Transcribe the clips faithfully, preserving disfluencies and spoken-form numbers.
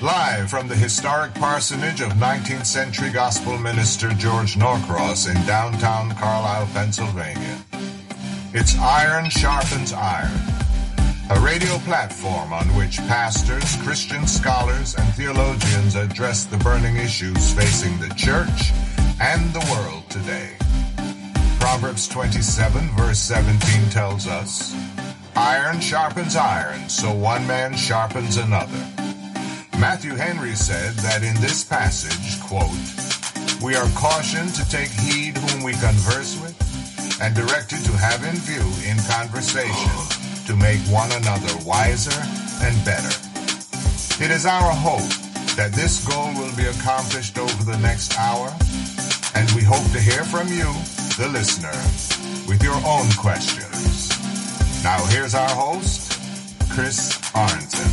Live from the historic parsonage of nineteenth century gospel minister George Norcross in downtown Carlisle, Pennsylvania. It's Iron Sharpens Iron, a radio platform on which pastors, Christian scholars, and theologians address the burning issues facing the church and the world today. Proverbs twenty-seven, verse seventeen tells us, "Iron sharpens iron, so one man sharpens another." Matthew Henry said that in this passage, quote, "We are cautioned to take heed whom we converse with, and directed to have in view in conversation to make one another wiser and better." It is our hope that this goal will be accomplished over the next hour, and we hope to hear from you, the listener, with your own questions. Now here's our host, Chris Arnton.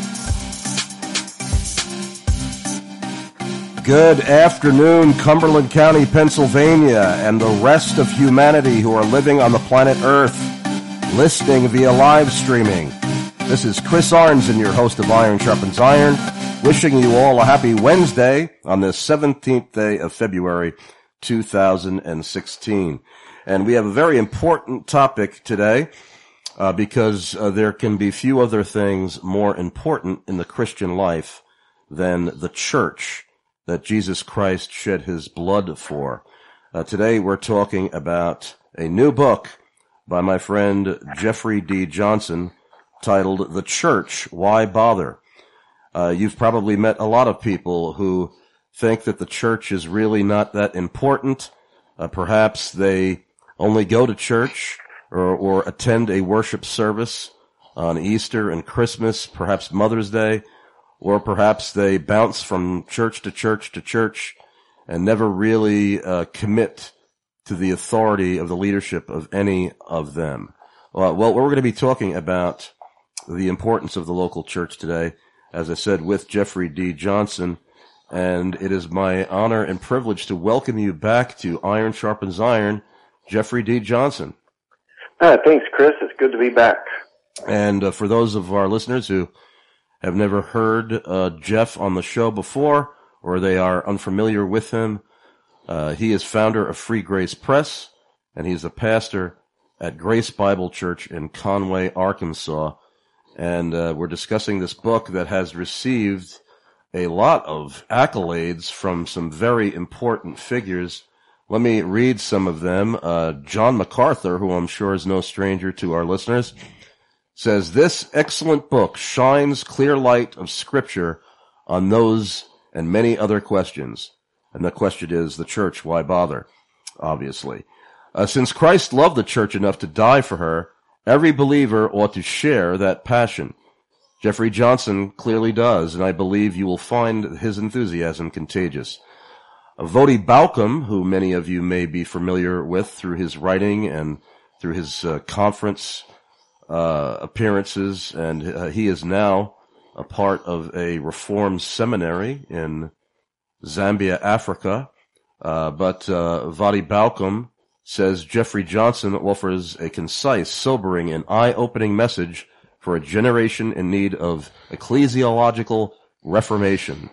Good afternoon, Cumberland County, Pennsylvania, and the rest of humanity who are living on the planet Earth, listening via live streaming. This is Chris Arnzen, your host of Iron Sharpens Iron, wishing you all a happy Wednesday on this seventeenth day of February, two thousand sixteen. And we have a very important topic today, uh, because uh, there can be few other things more important in the Christian life than the church that Jesus Christ shed his blood for. Uh, today we're talking about a new book by my friend Jeffrey D. Johnson titled The Church, Why Bother? Uh, you've probably met a lot of people who think that the church is really not that important. Uh, perhaps they only go to church or, or attend a worship service on Easter and Christmas, perhaps Mother's Day, or perhaps they bounce from church to church to church and never really uh, commit to the authority of the leadership of any of them. Uh, well, we're going to be talking about the importance of the local church today, as I said, with Jeffrey D. Johnson, and it is my honor and privilege to welcome you back to Iron Sharpens Iron, Jeffrey D. Johnson. Uh, thanks, Chris. It's good to be back. And uh, for those of our listeners who have never heard uh, Jeff on the show before, or they are unfamiliar with him, uh, he is founder of Free Grace Press, and he's a pastor at Grace Bible Church in Conway, Arkansas. And uh, we're discussing this book that has received a lot of accolades from some very important figures. Let me read some of them. Uh, John MacArthur, who I'm sure is no stranger to our listeners, says, "This excellent book shines clear light of Scripture on those and many other questions." And the question is, the church, why bother? Obviously. Uh, since Christ loved the church enough to die for her, every believer ought to share that passion. Jeffrey Johnson clearly does, and I believe you will find his enthusiasm contagious. Uh, Voddie Baucham, who many of you may be familiar with through his writing and through his uh, conference Uh, appearances, and uh, he is now a part of a Reformed seminary in Zambia, Africa. Uh, but uh, Voddie Baucham says Jeffrey Johnson offers a concise, sobering, and eye-opening message for a generation in need of ecclesiological reformation.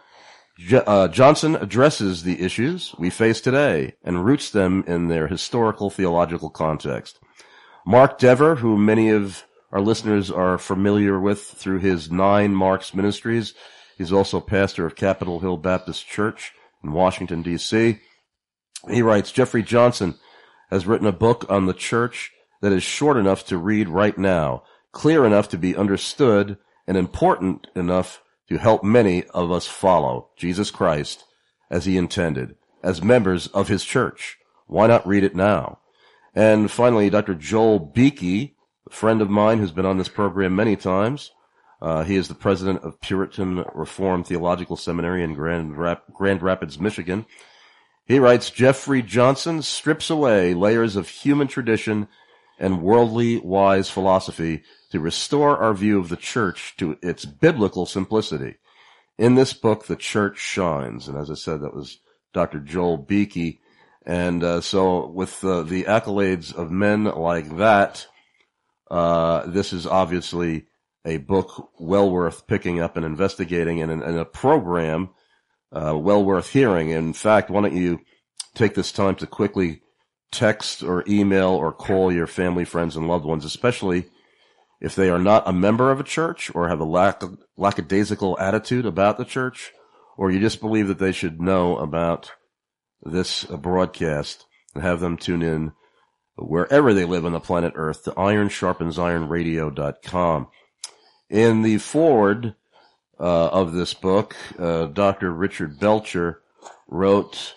Je- uh, Johnson addresses the issues we face today and roots them in their historical theological context. Mark Dever, who many of our listeners are familiar with through his Nine Marks Ministries, he's also pastor of Capitol Hill Baptist Church in Washington, D C He writes, "Jeffrey Johnson has written a book on the church that is short enough to read right now, clear enough to be understood, and important enough to help many of us follow Jesus Christ as he intended, as members of his church. Why not read it now?" And finally, Doctor Joel Beeke, a friend of mine who's been on this program many times. Uh, he is the president of Puritan Reformed Theological Seminary in Grand, Rap- Grand Rapids, Michigan. He writes, "Jeffrey Johnson strips away layers of human tradition and worldly wise philosophy to restore our view of the church to its biblical simplicity. In this book, the church shines." And as I said, that was Doctor Joel Beeke. And uh, so with uh, the accolades of men like that, uh, this is obviously a book well worth picking up and investigating, and, and a program uh, well worth hearing. In fact, why don't you take this time to quickly text or email or call your family, friends, and loved ones, especially if they are not a member of a church or have a lack of, lackadaisical attitude about the church, or you just believe that they should know about this broadcast, and have them tune in wherever they live on the planet Earth to iron sharpens iron radio dot com. In the foreword uh, of this book, uh, Doctor Richard Belcher wrote,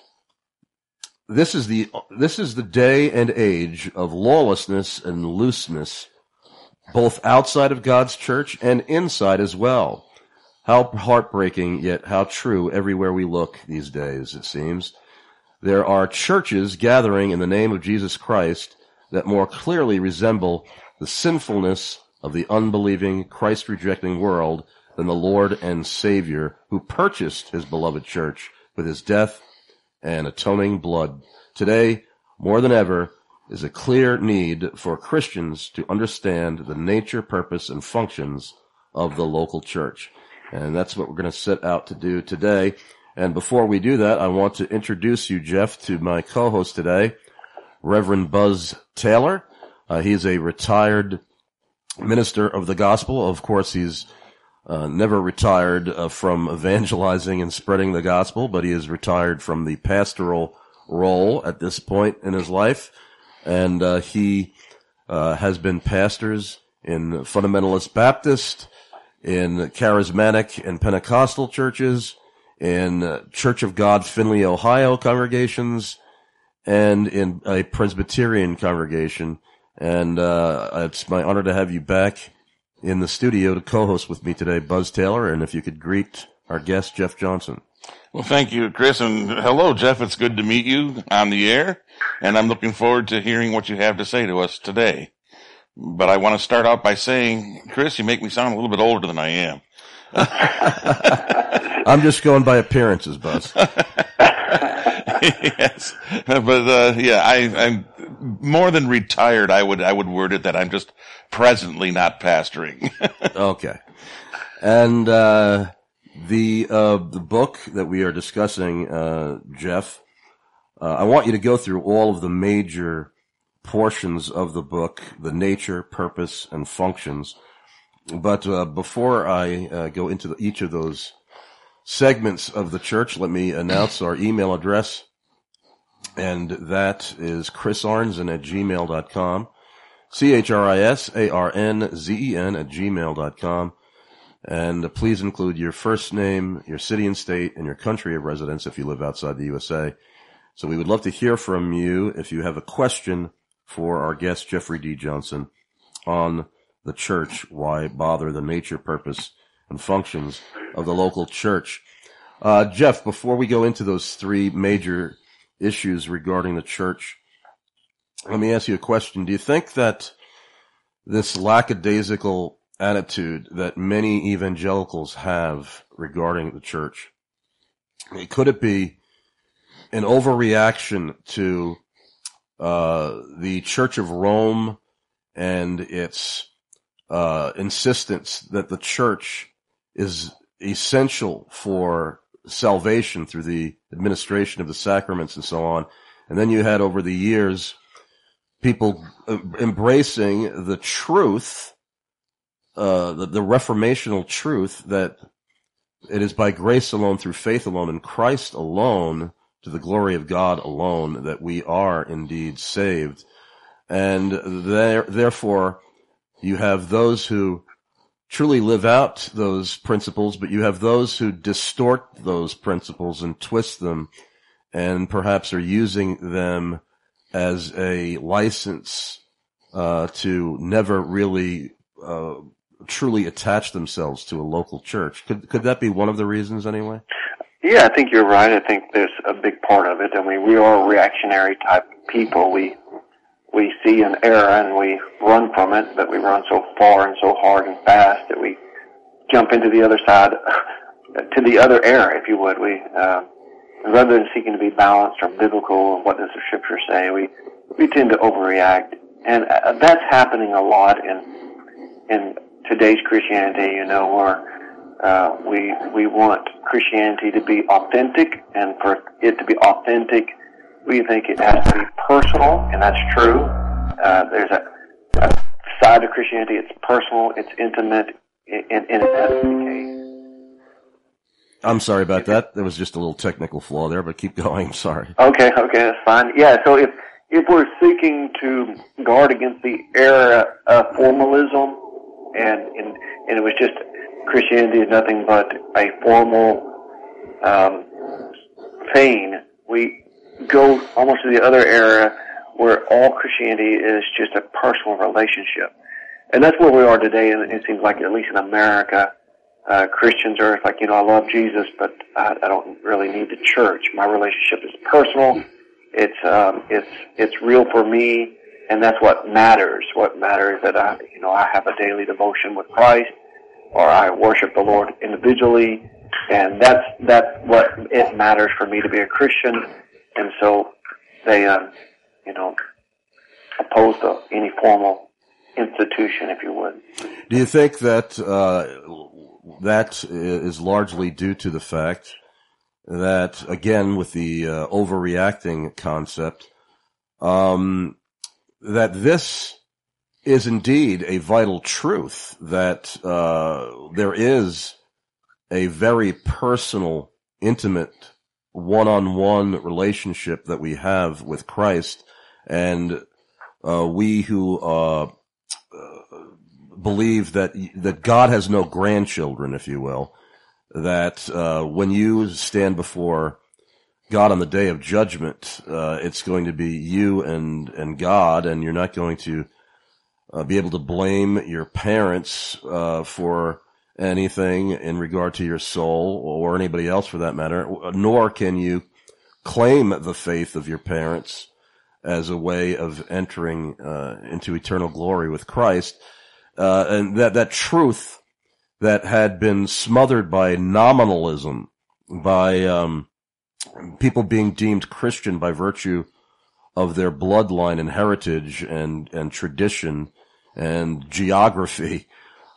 This is the this is the day and age of lawlessness and looseness, both outside of God's church and inside as well. How heartbreaking, yet how true everywhere we look these days, it seems. There are churches gathering in the name of Jesus Christ that more clearly resemble the sinfulness of the unbelieving, Christ-rejecting world than the Lord and Savior who purchased his beloved church with his death and atoning blood. Today, more than ever, is a clear need for Christians to understand the nature, purpose, and functions of the local church. And that's what we're going to set out to do today. And before we do that, I want to introduce you, Jeff, to my co-host today, Reverend Buzz Taylor. Uh, he's a retired minister of the gospel. Of course, he's uh, never retired uh, from evangelizing and spreading the gospel, but he is retired from the pastoral role at this point in his life. And uh, he uh, has been pastors in Fundamentalist Baptist, in Charismatic and Pentecostal churches, in uh, Church of God Findlay, Ohio congregations, and in a Presbyterian congregation. And uh it's my honor to have you back in the studio to co-host with me today, Buzz Taylor. And if you could greet our guest, Jeff Johnson. Well, thank you, Chris, and hello, Jeff. It's good to meet you on the air, and I'm looking forward to hearing what you have to say to us today. But I want to start out by saying, Chris, you make me sound a little bit older than I am. I'm just going by appearances, Buzz. Yes, but uh, yeah, I, I'm more than retired. I would I would word it that I'm just presently not pastoring. Okay, and uh, the uh, the book that we are discussing, uh, Jeff, uh, I want you to go through all of the major portions of the book, the nature, purpose, and functions. But uh, before I uh, go into the, each of those segments of the church, let me announce our email address, and that is chrisarnzen at gmail dot com, C H R I S A R N Z E N at gmail dot com, and please include your first name, your city and state, and your country of residence if you live outside the U S A. So we would love to hear from you if you have a question for our guest, Jeffrey D. Johnson, on the church, why bother, the nature, purpose, and functions of the local church. Uh, Jeff, before we go into those three major issues regarding the church, let me ask you a question. Do you think that this lackadaisical attitude that many evangelicals have regarding the church, could it be an overreaction to uh, the Church of Rome and its uh, insistence that the church is essential for salvation through the administration of the sacraments and so on? And then you had over the years people embracing the truth, uh, the, the reformational truth that it is by grace alone, through faith alone, in Christ alone, to the glory of God alone, that we are indeed saved. And there, therefore, you have those who truly live out those principles, but you have those who distort those principles and twist them, and perhaps are using them as a license uh, to never really uh, truly attach themselves to a local church. Could could that be one of the reasons anyway? Yeah, I think you're right. I think there's a big part of it. I mean, we are reactionary type people. We we see an error and we run from it, but we run so far and so hard and fast that we jump into the other side, to the other error, if you would. We uh, rather than seeking to be balanced or biblical, what does the Scripture say, we we tend to overreact, and uh, that's happening a lot in in today's Christianity, you know, where uh, we we want Christianity to be authentic, and for it to be authentic, we think it has to be personal, and that's true. Uh, there's a, a side of Christianity, it's personal, it's intimate, and, and that's the case. I'm sorry about that. There was just a little technical flaw there, but keep going. I'm sorry. Okay, okay, that's fine. Yeah, so if if we're seeking to guard against the era of formalism, and and, and it was just Christianity is nothing but a formal um, thing, we go almost to the other era where all Christianity is just a personal relationship. And that's where we are today, and it seems like, at least in America, uh, Christians are like, you know, I love Jesus, but I, I don't really need the church. My relationship is personal. It's, um, it's, it's real for me, and that's what matters. What matters is that I, you know, I have a daily devotion with Christ, or I worship the Lord individually, and that's, that's what it matters for me to be a Christian. And so they, um, you know, oppose to any formal institution, if you would. Do you think that uh, that is largely due to the fact that, again, with the uh, overreacting concept, um, that this is indeed a vital truth, that uh, there is a very personal, intimate, one-on-one relationship that we have with Christ, and uh, we who uh, uh, believe that that God has no grandchildren, if you will, that uh, when you stand before God on the day of judgment, uh, it's going to be you and and God, and you're not going to uh, be able to blame your parents uh, for anything in regard to your soul, or anybody else for that matter, nor can you claim the faith of your parents as a way of entering uh, into eternal glory with Christ. Uh, and that, that truth that had been smothered by nominalism, by um, people being deemed Christian by virtue of their bloodline and heritage and, and tradition and geography,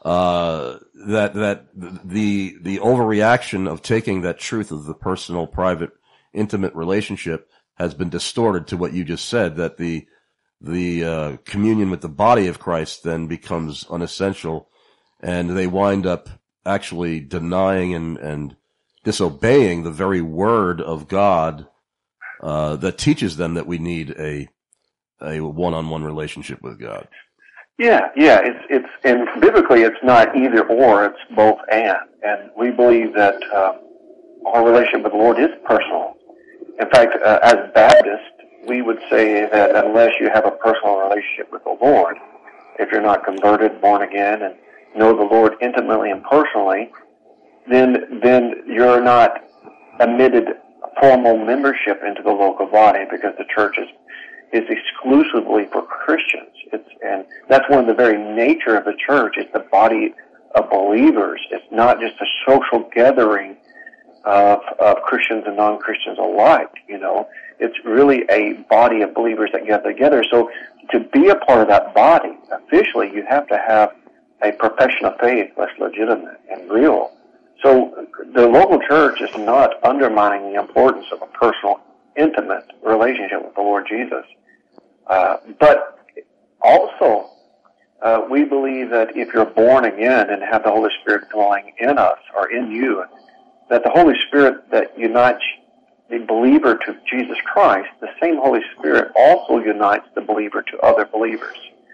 uh, that, that the, the overreaction of taking that truth of the personal, private, intimate relationship has been distorted to what you just said, that the, the, uh, communion with the body of Christ then becomes unessential, and they wind up actually denying and, and disobeying the very word of God, uh, that teaches them that we need a, a one-on-one relationship with God. Yeah, yeah, it's, it's, and biblically it's not either or, it's both and. And we believe that, uh, our relationship with the Lord is personal. In fact, uh, as Baptists, we would say that unless you have a personal relationship with the Lord, if you're not converted, born again, and know the Lord intimately and personally, then, then you're not admitted formal membership into the local body, because the church is is exclusively for Christians. It's, and that's one of the very nature of the church. It's the body of believers. It's not just a social gathering of, of Christians and non-Christians alike, you know. It's really a body of believers that get together. So to be a part of that body, officially, you have to have a profession of faith that's legitimate and real. So the local church is not undermining the importance of a personal, intimate relationship with the Lord Jesus. Uh, but also, uh, we believe that if you're born again and have the Holy Spirit dwelling in us or in you, that the Holy Spirit that unites the believer to Jesus Christ, the same Holy Spirit also unites the believer to other believers.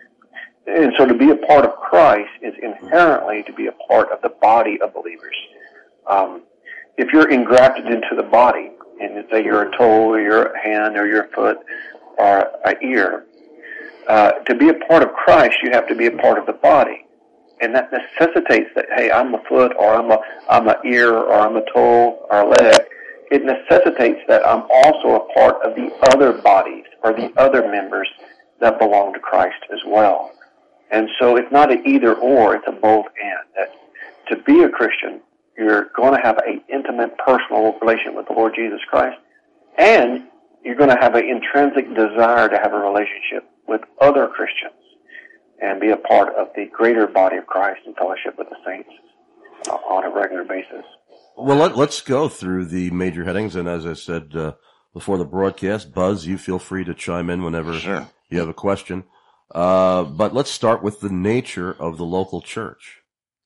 And so to be a part of Christ is inherently to be a part of the body of believers. Um, if you're engrafted into the body, and say you're a toe or your hand or your foot or an ear, uh, to be a part of Christ, you have to be a part of the body. And that necessitates that, hey, I'm a foot, or I'm a, I'm an ear, or I'm a toe, or a leg. It necessitates that I'm also a part of the other bodies, or the other members that belong to Christ as well. And so it's not an either or, it's a both and. That to be a Christian, you're going to have an intimate, personal relationship with the Lord Jesus Christ, and you're going to have an intrinsic desire to have a relationship with other Christians. and be a part of the greater body of Christ and fellowship with the saints uh, on a regular basis. Well, let, let's go through the major headings, and as I said uh, before the broadcast, Buzz, you feel free to chime in whenever Sure. you have a question. Uh, but let's start with the nature of the local church.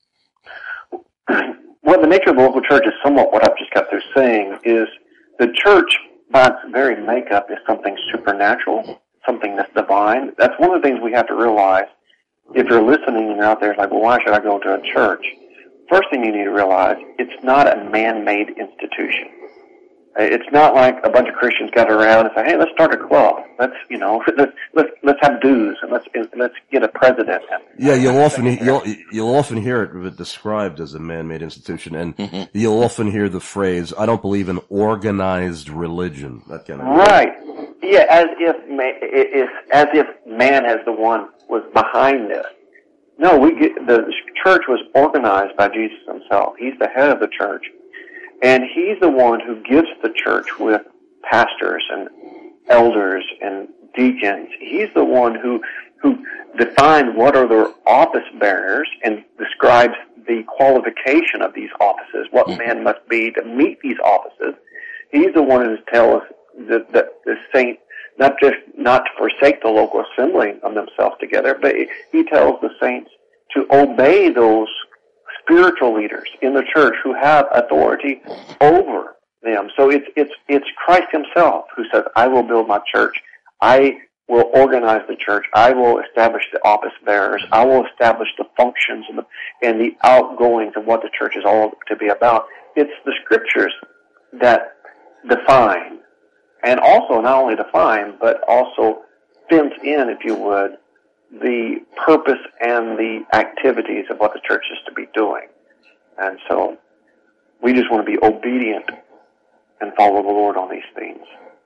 Well, the nature of the local church is somewhat what I've just got through saying, is the church, by its very makeup, is something supernatural, something that's divine. That's one of the things we have to realize. If you're listening and you're out there like, well, why should I go to a church? First thing you need to realize, it's not a man-made institution. It's not like a bunch of Christians got around and say, hey, let's start a club. Let's, you know, let's let's let's have dues and let's let's get a president. Yeah, you'll often you'll you'll often hear it described as a man-made institution, and mm-hmm. you'll often hear the phrase, "I don't believe in organized religion." That kind of right. Yeah, as if it's as if man as the one was behind this. No, we get, the church was organized by Jesus himself. He's the head of the church. And he's the one who gives the church with pastors and elders and deacons. He's the one who, who defines what are their office bearers and describes the qualification of these offices, what man must be to meet these offices. He's the one who tells us that, that the saint not just not to forsake the local assembly of themselves together, but he tells the saints to obey those spiritual leaders in the church who have authority over them. So it's it's it's Christ himself who says, I will build my church. I will organize the church. I will establish the office bearers. I will establish the functions and the, and the outgoings of what the church is all to be about. It's the scriptures that define, and also not only define, but also fence in, if you would, the purpose and the activities of what the church is to be doing. And so we just want to be obedient and follow the Lord on these things.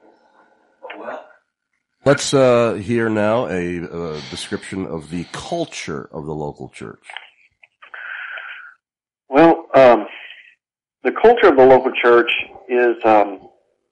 Let's uh, hear now a, a description of the culture of the local church. Well, um, the culture of the local church is, um,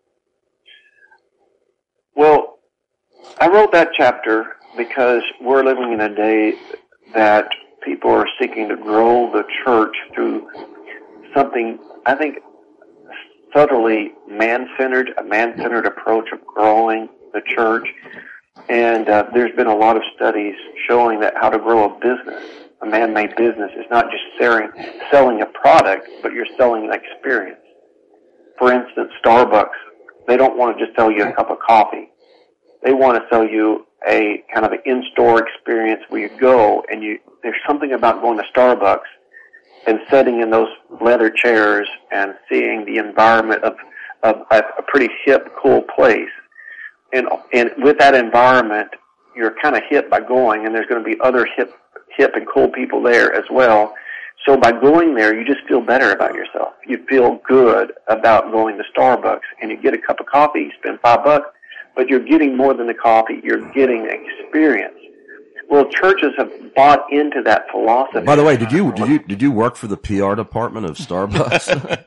well, I wrote that chapter because we're living in a day that people are seeking to grow the church through something, I think, subtly man-centered, a man-centered approach of growing the church. And uh, there's been a lot of studies showing that how to grow a business, a man-made business, is not just selling, selling a product, but you're selling an experience. For instance, Starbucks, they don't want to just sell you a cup of coffee. They want to sell you a kind of an in-store experience where you go and you, there's something about going to Starbucks and sitting in those leather chairs and seeing the environment of, of a, a pretty hip, cool place. And, and with that environment, you're kind of hip by going, and there's going to be other hip, hip and cool people there as well. So by going there, you just feel better about yourself. You feel good about going to Starbucks, and you get a cup of coffee, you spend five bucks, but you're getting more than the coffee. You're getting experience. Well, churches have bought into that philosophy. By the way, did you did you did you work for the P R department of Starbucks?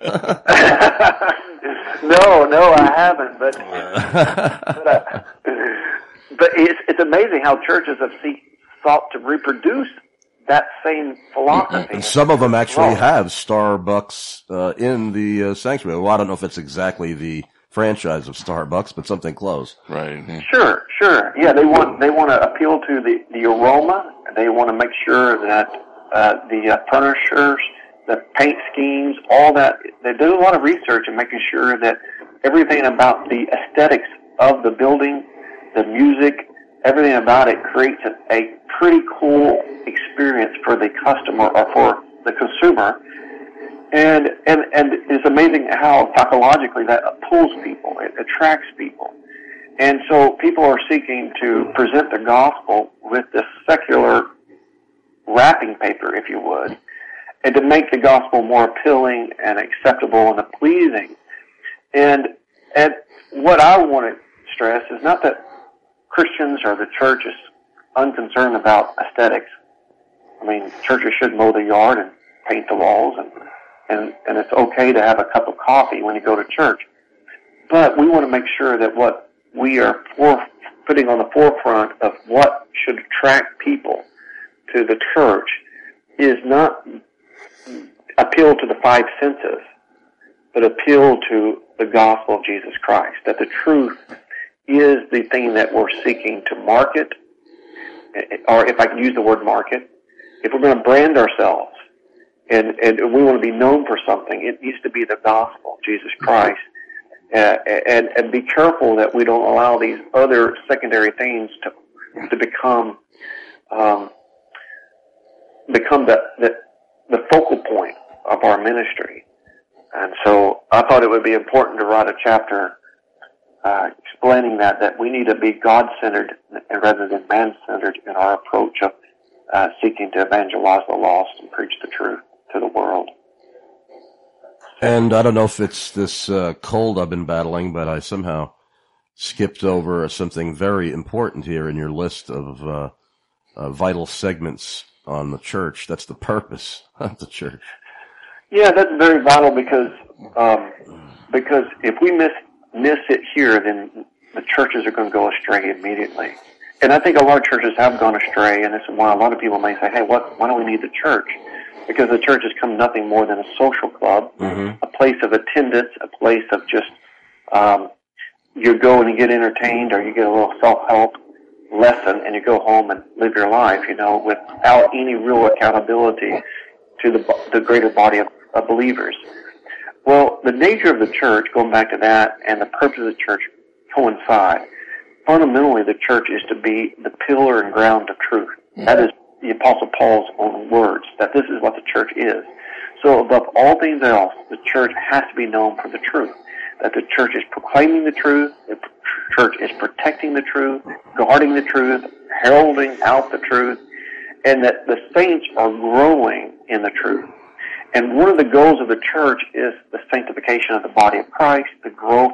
no, no, I haven't. But but, uh, but it's it's amazing how churches have see, sought to reproduce that same philosophy. And some of them actually have Starbucks uh, in the uh, sanctuary. Well, I don't know if it's exactly the franchise of Starbucks, but something close. Right. Sure, sure. Yeah, they want they want to appeal to the, the aroma. They want to make sure that uh, the uh, furnishers, the paint schemes, all that. They do a lot of research in making sure that everything about the aesthetics of the building, the music, everything about it creates a, a pretty cool experience for the customer or for the consumer. And, and, and it's amazing how psychologically that pulls people. It attracts people. And so people are seeking to present the gospel with this secular wrapping paper, if you would, and to make the gospel more appealing and acceptable and pleasing. And, and what I want to stress is not that Christians or the church is unconcerned about aesthetics. I mean, churches should mow the yard and paint the walls, and And, and it's okay to have a cup of coffee when you go to church. But we want to make sure that what we are for, putting on the forefront of what should attract people to the church is not appeal to the five senses, but appeal to the gospel of Jesus Christ, that the truth is the thing that we're seeking to market, or if I can use the word market, if we're going to brand ourselves and, and we want to be known for something, it needs to be the gospel of Jesus Christ. Uh, and, and be careful that we don't allow these other secondary things to to become um, become the, the the focal point of our ministry. And so I thought it would be important to write a chapter uh, explaining that that we need to be God-centered rather than man-centered in our approach of uh, seeking to evangelize the lost and preach the truth to the world. And I don't know if it's this uh, cold I've been battling, but I somehow skipped over something very important here in your list of uh, uh, vital segments on the church. That's the purpose of the church. Yeah, that's very vital because um, because if we miss miss it here, then the churches are going to go astray immediately. And I think a lot of churches have gone astray, and this is why a lot of people may say, "Hey, what? Why do we need the church?" Because the church has become nothing more than a social club, mm-hmm. a place of attendance, a place of just um, you go and you get entertained, or you get a little self-help lesson, and you go home and live your life, you know, without any real accountability to the the greater body of, of believers. Well, the nature of the church, going back to that, and the purpose of the church coincide. Fundamentally, the church is to be the pillar and ground of truth. Mm-hmm. That is the Apostle Paul's own words, that this is what the church is. So above all things else, the church has to be known for the truth. That the church is proclaiming the truth, the church is protecting the truth, guarding the truth, heralding out the truth, and that the saints are growing in the truth. And one of the goals of the church is the sanctification of the body of Christ, the growth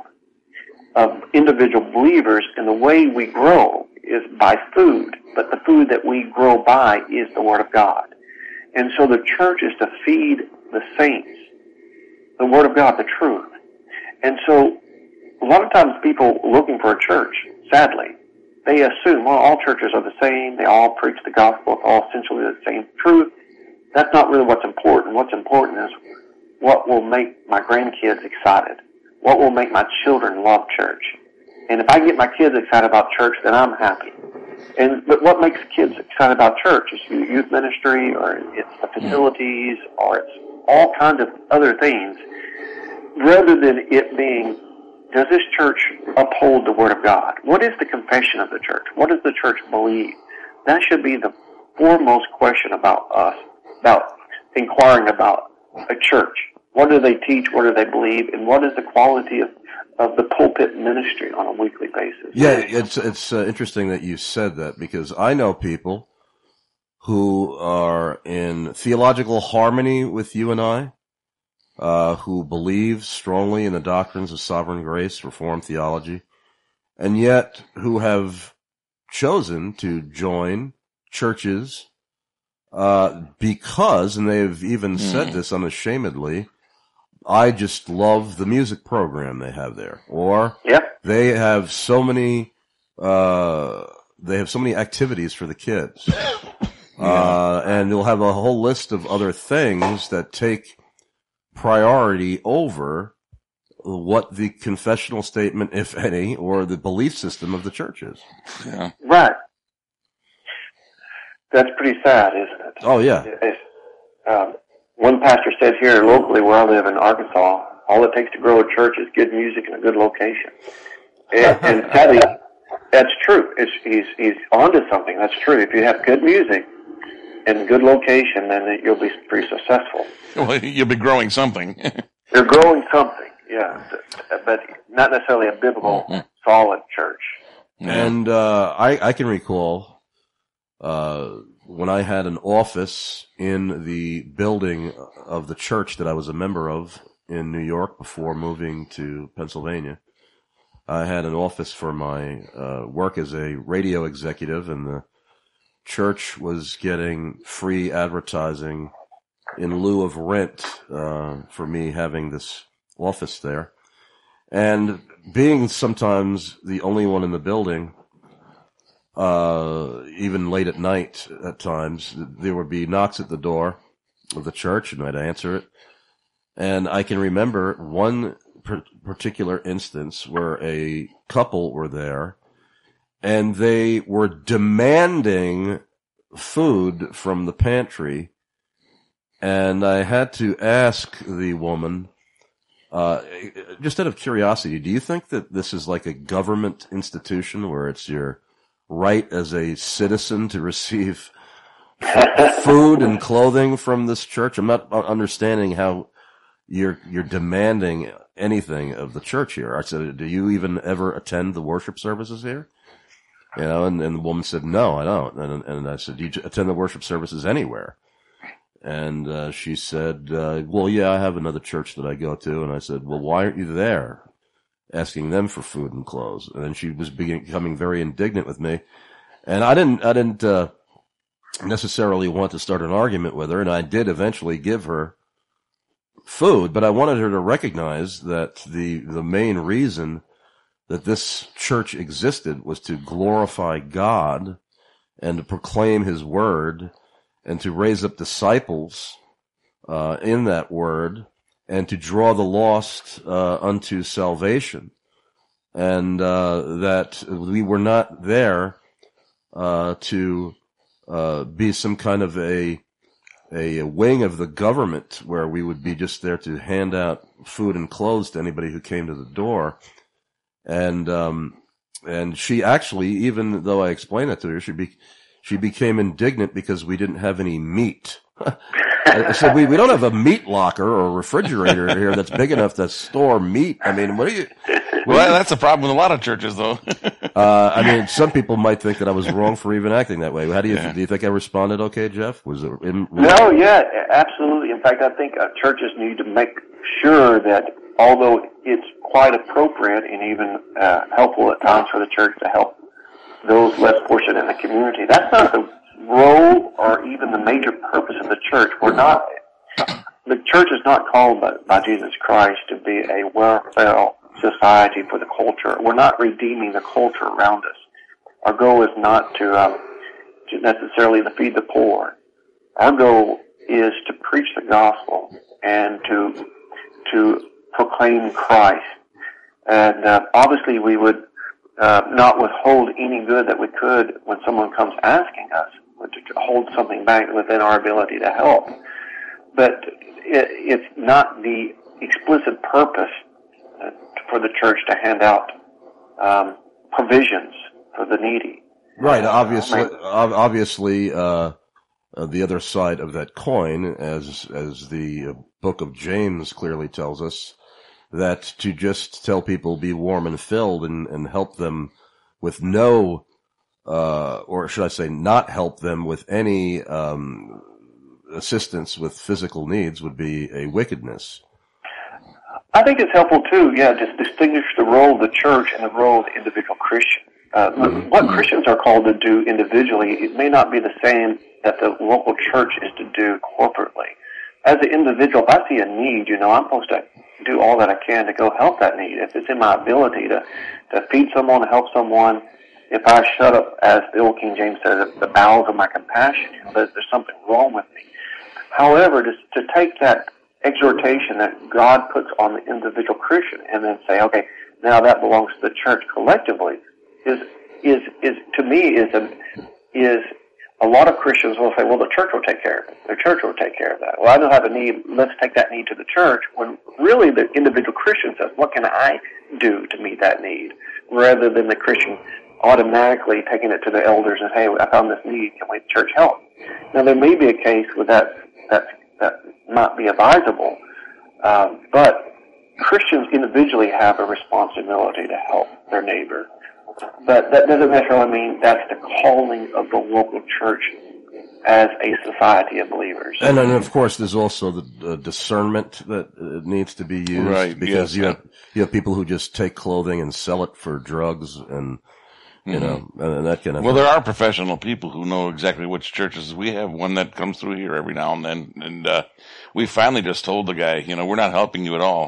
of individual believers, and the way we grow is by food, but the food that we grow by is the Word of God. And so the church is to feed the saints the Word of God, the truth. And so a lot of times people looking for a church, sadly, they assume, well, all churches are the same, they all preach the gospel, it's all essentially the same truth. That's not really what's important. What's important is what will make my grandkids excited, what will make my children love church. And if I get my kids excited about church, then I'm happy. And but what makes kids excited about church is youth ministry, or it's the facilities, or it's all kinds of other things, rather than it being, does this church uphold the Word of God? What is the confession of the church? What does the church believe? That should be the foremost question about us, about inquiring about a church. What do they teach? What do they believe? And what is the quality of of the pulpit ministry on a weekly basis? Yeah, it's it's uh, interesting that you said that, because I know people who are in theological harmony with you and I, uh, who believe strongly in the doctrines of sovereign grace, Reformed theology, and yet who have chosen to join churches uh, because, and they've even mm. said this unashamedly, I just love the music program they have there, or yep. they have so many, uh, they have so many activities for the kids, yeah. uh, and they'll have a whole list of other things that take priority over what the confessional statement, if any, or the belief system of the church is. Yeah. Right. That's pretty sad, isn't it? Oh yeah. It's, um, One pastor said here locally where I live in Arkansas, all it takes to grow a church is good music and a good location. And, and sadly, that's true. It's, he's he's onto something. That's true. If you have good music and good location, then you'll be pretty successful. Well, you'll be growing something. You're growing something, yeah, but not necessarily a biblical, mm-hmm. solid church. And uh, I, I can recall uh, when I had an office in the building of the church that I was a member of in New York before moving to Pennsylvania. I had an office for my uh, work as a radio executive, and the church was getting free advertising in lieu of rent uh, for me having this office there. And being sometimes the only one in the building, uh, even late at night at times, there would be knocks at the door of the church, and I'd answer it. And I can remember one per- particular instance where a couple were there, and they were demanding food from the pantry, and I had to ask the woman, uh, just out of curiosity, do you think that this is like a government institution where it's your right as a citizen to receive food and clothing from this church? I'm not understanding how you're you're demanding anything of the church here. I said, do you even ever attend the worship services here? You know, and, and the woman said, no, I don't. And, and I said, do you attend the worship services anywhere? And uh, she said, uh, well, yeah, I have another church that I go to. And I said, well, why aren't you there asking them for food and clothes? And then she was becoming very indignant with me. And I didn't, I didn't uh, necessarily want to start an argument with her. And I did eventually give her food, but I wanted her to recognize that the, the main reason that this church existed was to glorify God and to proclaim His word and to raise up disciples uh, in that word and to draw the lost uh, unto salvation. And uh, that we were not there uh, to uh, be some kind of a, a wing of the government where we would be just there to hand out food and clothes to anybody who came to the door. And, um, and she actually, even though I explained that to her, she be, she became indignant because we didn't have any meat. I said, we, we don't have a meat locker or a refrigerator here that's big enough to store meat. I mean, what are you? What Well, are you that's a problem with a lot of churches, though. uh, I mean, some people might think that I was wrong for even acting that way. How do you, Yeah. do you think I responded okay, Jeff? Was it in? No, yeah, absolutely. In fact, I think uh, churches need to make sure that although it's quite appropriate and even uh, helpful at times for the church to help those less fortunate in the community, that's not the role or even the major purpose of the church. We're not, the church is not called by, by Jesus Christ to be a welfare society for the culture. We're not redeeming the culture around us. Our goal is not to, um, to necessarily to feed the poor. Our goal is to preach the gospel and to to proclaim Christ. And uh, obviously we would uh, not withhold any good that we could when someone comes asking us, but to hold something back within our ability to help. But it, it's not the explicit purpose uh, for the church to hand out um, provisions for the needy. Right. Obviously, ob- obviously, uh, uh, the other side of that coin, as as the uh, book of James clearly tells us, that to just tell people be warm and filled and, and help them with no, uh, or should I say, not help them with any um, assistance with physical needs would be a wickedness. I think it's helpful too, yeah, to distinguish the role of the church and the role of the individual Christian. Uh, Mm-hmm. What Christians are called to do individually, it may not be the same that the local church is to do corporately. As an individual, if I see a need, you know, I'm supposed to do all that I can to go help that need. If it's in my ability to, to feed someone, to help someone, if I shut up, as the old King James says, the bowels of my compassion, you know, there's, there's something wrong with me. However, to, to take that exhortation that God puts on the individual Christian and then say, okay, now that belongs to the church collectively, is is is to me is a is a lot of Christians will say, well, the church will take care of it. The church will take care of that. Well, I don't have a need. Let's take that need to the church. When really the individual Christian says, what can I do to meet that need? Rather than the Christian automatically taking it to the elders and, hey, I found this need. Can we, the church help? Now, there may be a case where that that that might be advisable, um, but Christians individually have a responsibility to help their neighbor. But that doesn't necessarily mean that's the calling of the local church as a society of believers. And then, of course, there's also the uh, discernment that uh, needs to be used, Right, because yes. you have you have people who just take clothing and sell it for drugs, and you Mm-hmm. know, and, and that kind of Well, thing. there are professional people who know exactly which churches. We have one that comes through here every now and then, and uh, we finally just told the guy, you know, we're not helping you at all.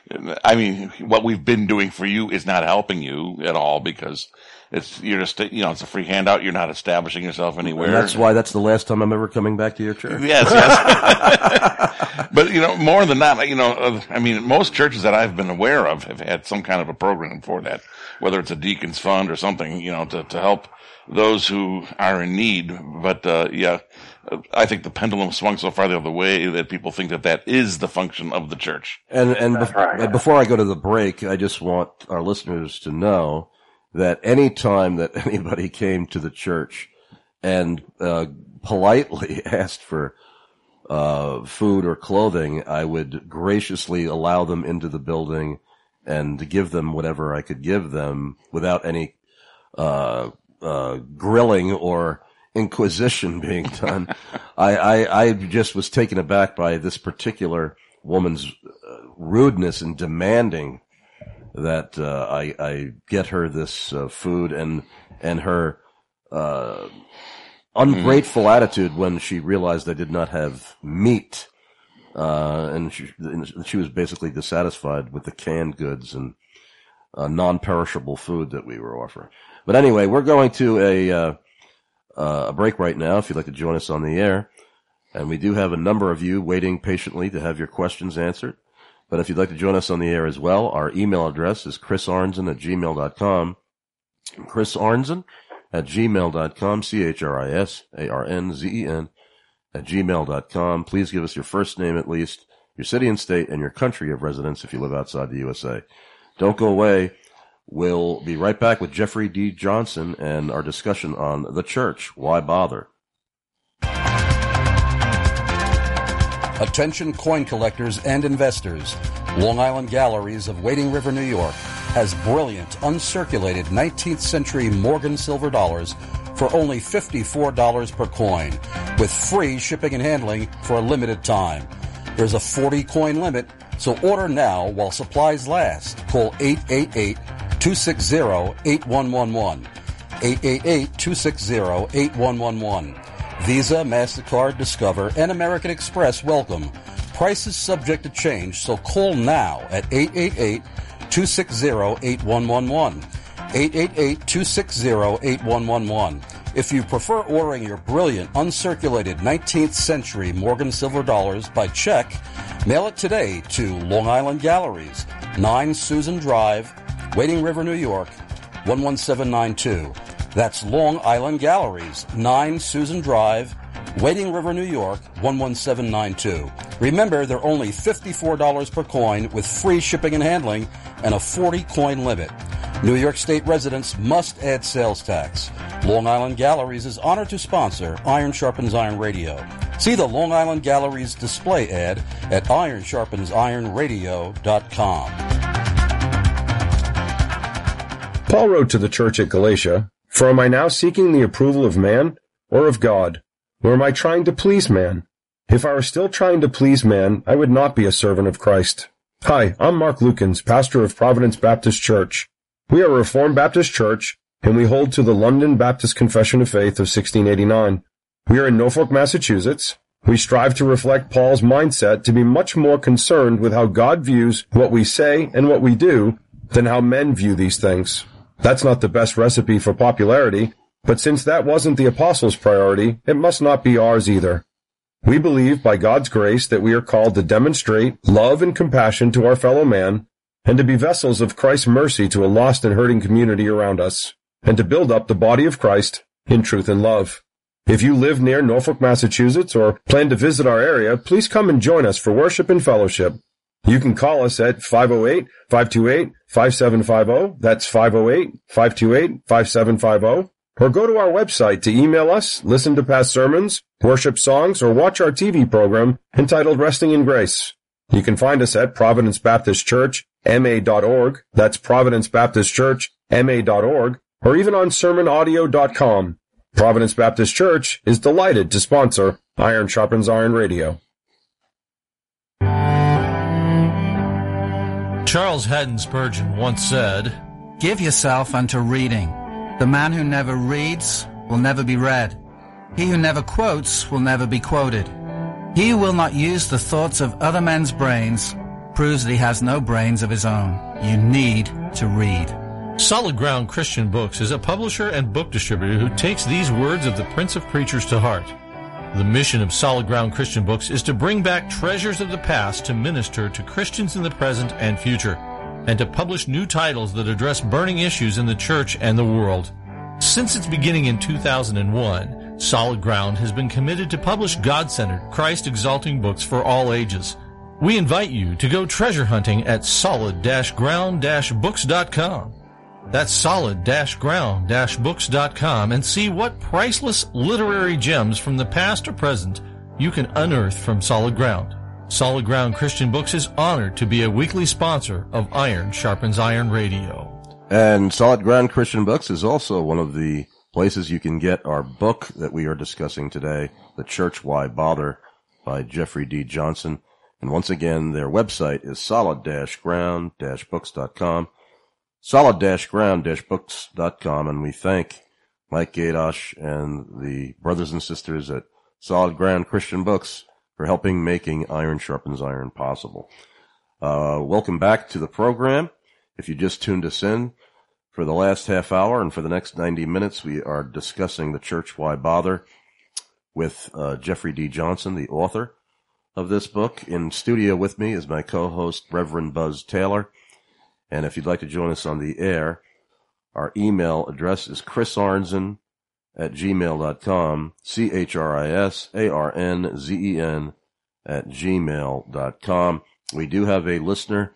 I mean, what we've been doing for you is not helping you at all because it's, you're just, you know, it's a free handout. You're not establishing yourself anywhere. And that's why that's the last time I'm ever coming back to your church. Yes, yes. But, you know, more than that, you know, I mean, most churches that I've been aware of have had some kind of a program for that, whether it's a deacon's fund or something, you know, to, to help those who are in need. But, uh, yeah, I think the pendulum swung so far the other way that people think that that is the function of the church. And, and That's bef- right. before I go to the break, I just want our listeners to know that any time that anybody came to the church and, uh, politely asked for, uh, food or clothing, I would graciously allow them into the building and give them whatever I could give them without any, uh, uh, grilling or inquisition being done. I, I, I just was taken aback by this particular woman's uh, rudeness in demanding that, uh, I, I get her this, uh, food and, and her, uh, ungrateful mm. attitude when she realized I did not have meat. Uh, and she, and she was basically dissatisfied with the canned goods and, uh, non-perishable food that we were offering. But anyway, we're going to a, uh, uh, a break right now if you'd like to join us on the air. And we do have a number of you waiting patiently to have your questions answered. But if you'd like to join us on the air as well, our email address is chris arnzen at gmail dot com. Chris Arnzen at gmail dot com, C H R I S A R N Z E N at gmail dot com. Please give us your first name at least, your city and state, and your country of residence if you live outside the U S A. Don't go away. We'll be right back with Jeffrey D. Johnson and our discussion on the church. Why bother? Attention coin collectors and investors. Long Island Galleries of Wading River, New York has brilliant uncirculated nineteenth century Morgan silver dollars for only fifty-four dollars per coin with free shipping and handling for a limited time. There's a forty coin limit, so order now while supplies last. Call eight eight eight, two six zero, eight one one one. eight eight eight, two six zero, eight one one one. Visa, MasterCard, Discover, and American Express welcome. Price is subject to change, so call now at eight eight eight, two six zero, eight one one one. eight eight eight, two six zero, eight one one one. If you prefer ordering your brilliant, uncirculated nineteenth century Morgan silver dollars by check, mail it today to Long Island Galleries, nine Susan Drive, Wading River, New York, one one seven nine two. That's Long Island Galleries, nine Susan Drive, Wading River, New York, one one seven nine two. Remember, they're only fifty-four dollars per coin with free shipping and handling and a forty coin limit. New York State residents must add sales tax. Long Island Galleries is honored to sponsor Iron Sharpens Iron Radio. See the Long Island Galleries display ad at iron sharpens iron radio dot com. Paul wrote to the church at Galatia, "For am I now seeking the approval of man or of God? Or am I trying to please man? If I were still trying to please man, I would not be a servant of Christ." Hi, I'm Mark Lukens, pastor of Providence Baptist Church. We are a Reformed Baptist church, and we hold to the London Baptist Confession of Faith of sixteen eighty-nine. We are in Norfolk, Massachusetts. We strive to reflect Paul's mindset to be much more concerned with how God views what we say and what we do than how men view these things. That's not the best recipe for popularity, but since that wasn't the apostles' priority, it must not be ours either. We believe by God's grace that we are called to demonstrate love and compassion to our fellow man, and to be vessels of Christ's mercy to a lost and hurting community around us, and to build up the body of Christ in truth and love. If you live near Norfolk, Massachusetts, or plan to visit our area, please come and join us for worship and fellowship. You can call us at five oh eight, five two eight, five seven five oh, that's five oh eight, five two eight, five seven five oh, or go to our website to email us, listen to past sermons, worship songs, or watch our T V program entitled Resting in Grace. You can find us at Providence Baptist Church, M A dot org, that's Providence Baptist Church, M A dot org, or even on sermon audio dot com. Providence Baptist Church is delighted to sponsor Iron Sharpens Iron Radio. Charles Haddon Spurgeon once said, "Give yourself unto reading. The man who never reads will never be read. He who never quotes will never be quoted. He who will not use the thoughts of other men's brains proves that he has no brains of his own. You need to read. Solid Ground Christian Books is a publisher and book distributor who takes these words of the Prince of Preachers to heart. The mission of Solid Ground Christian Books is to bring back treasures of the past to minister to Christians in the present and future, and to publish new titles that address burning issues in the church and the world. Since its beginning in two thousand one, Solid Ground has been committed to publish God-centered, Christ-exalting books for all ages. We invite you to go treasure hunting at solid ground books dot com. That's solid ground books dot com, and see what priceless literary gems from the past or present you can unearth from Solid Ground. Solid Ground Christian Books is honored to be a weekly sponsor of Iron Sharpens Iron Radio. And Solid Ground Christian Books is also one of the places you can get our book that we are discussing today, The Church Why Bother, by Jeffrey D. Johnson. And once again, their website is solid ground books dot com. solid ground books dot com, and we thank Mike Gadosh and the brothers and sisters at Solid Ground Christian Books for helping making Iron Sharpens Iron possible. Uh, welcome back to the program. If you just tuned us in, for the last half hour and for the next ninety minutes, we are discussing The Church Why Bother with uh, Jeffrey D. Johnson, the author of this book. In studio with me is my co-host, Reverend Buzz Taylor. And if you'd like to join us on the air, our email address is chrisarnzen at gmail dot com, C H R I S A R N Z E N at gmail dot com. We do have a listener,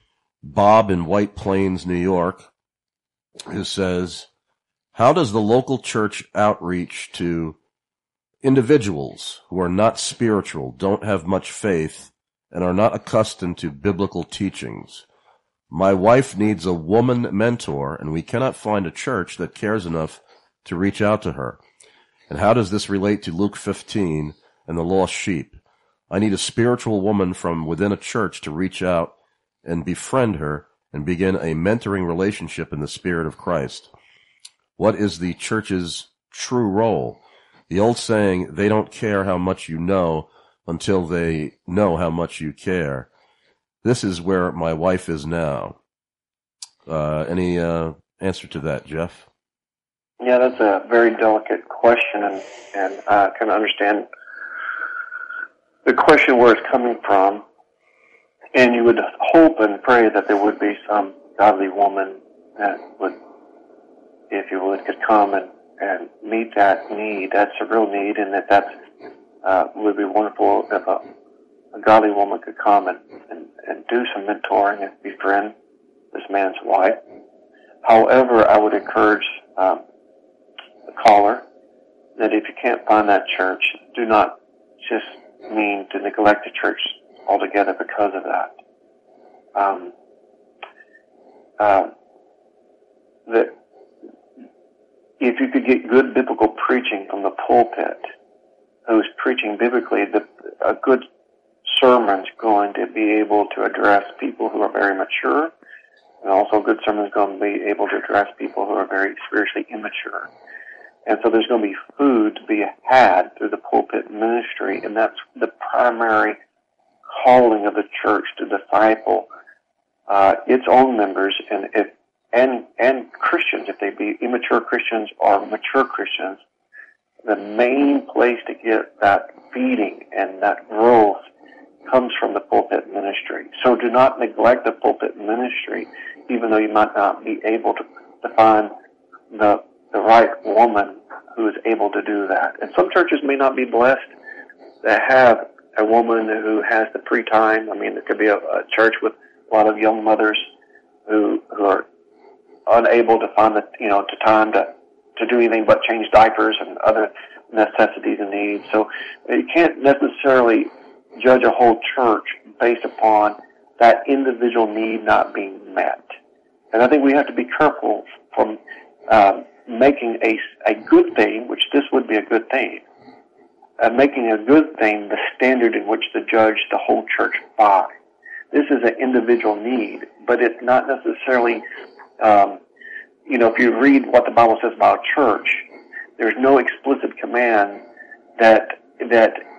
Bob in White Plains, New York, who says, how does the local church outreach to individuals who are not spiritual, don't have much faith, and are not accustomed to biblical teachings? My wife needs a woman mentor, and we cannot find a church that cares enough to reach out to her. And how does this relate to Luke fifteen and the lost sheep? I need a spiritual woman from within a church to reach out and befriend her and begin a mentoring relationship in the Spirit of Christ. What is the church's true role? The old saying, they don't care how much you know until they know how much you care. This is where my wife is now. Uh, any uh, answer to that, Jeff? Yeah, that's a very delicate question, and, and I can understand the question where it's coming from. And you would hope and pray that there would be some godly woman that would, if you would, could come and and meet that need. That's a real need, and that that's, uh, would be wonderful if a, a godly woman could come and, and, and do some mentoring and befriend this man's wife. However, I would encourage um, the caller that if you can't find that church, do not just mean to neglect the church altogether because of that. Um, uh, that if you could get good biblical preaching from the pulpit, who's preaching biblically, the, a good sermon's going to be able to address people who are very mature, and also a good sermon's going to be able to address people who are very spiritually immature. And so there's going to be food to be had through the pulpit ministry, and that's the primary calling of the church, to disciple uh, its own members, and if and and Christians, if they be immature Christians or mature Christians. The main place to get that feeding and that growth comes from the pulpit ministry. So do not neglect the pulpit ministry, even though you might not be able to, to find the the right woman who is able to do that. And some churches may not be blessed to have a woman who has the free time. I mean, there could be a, a church with a lot of young mothers who who are unable to find the you know the time to to do anything but change diapers and other necessities and needs. So you can't necessarily judge a whole church based upon that individual need not being met. And I think we have to be careful from um, making a, a good thing, which this would be a good thing, uh, making a good thing the standard in which to judge the whole church by. This is an individual need, but it's not necessarily, um, you know, if you read what the Bible says about church, there's no explicit command that that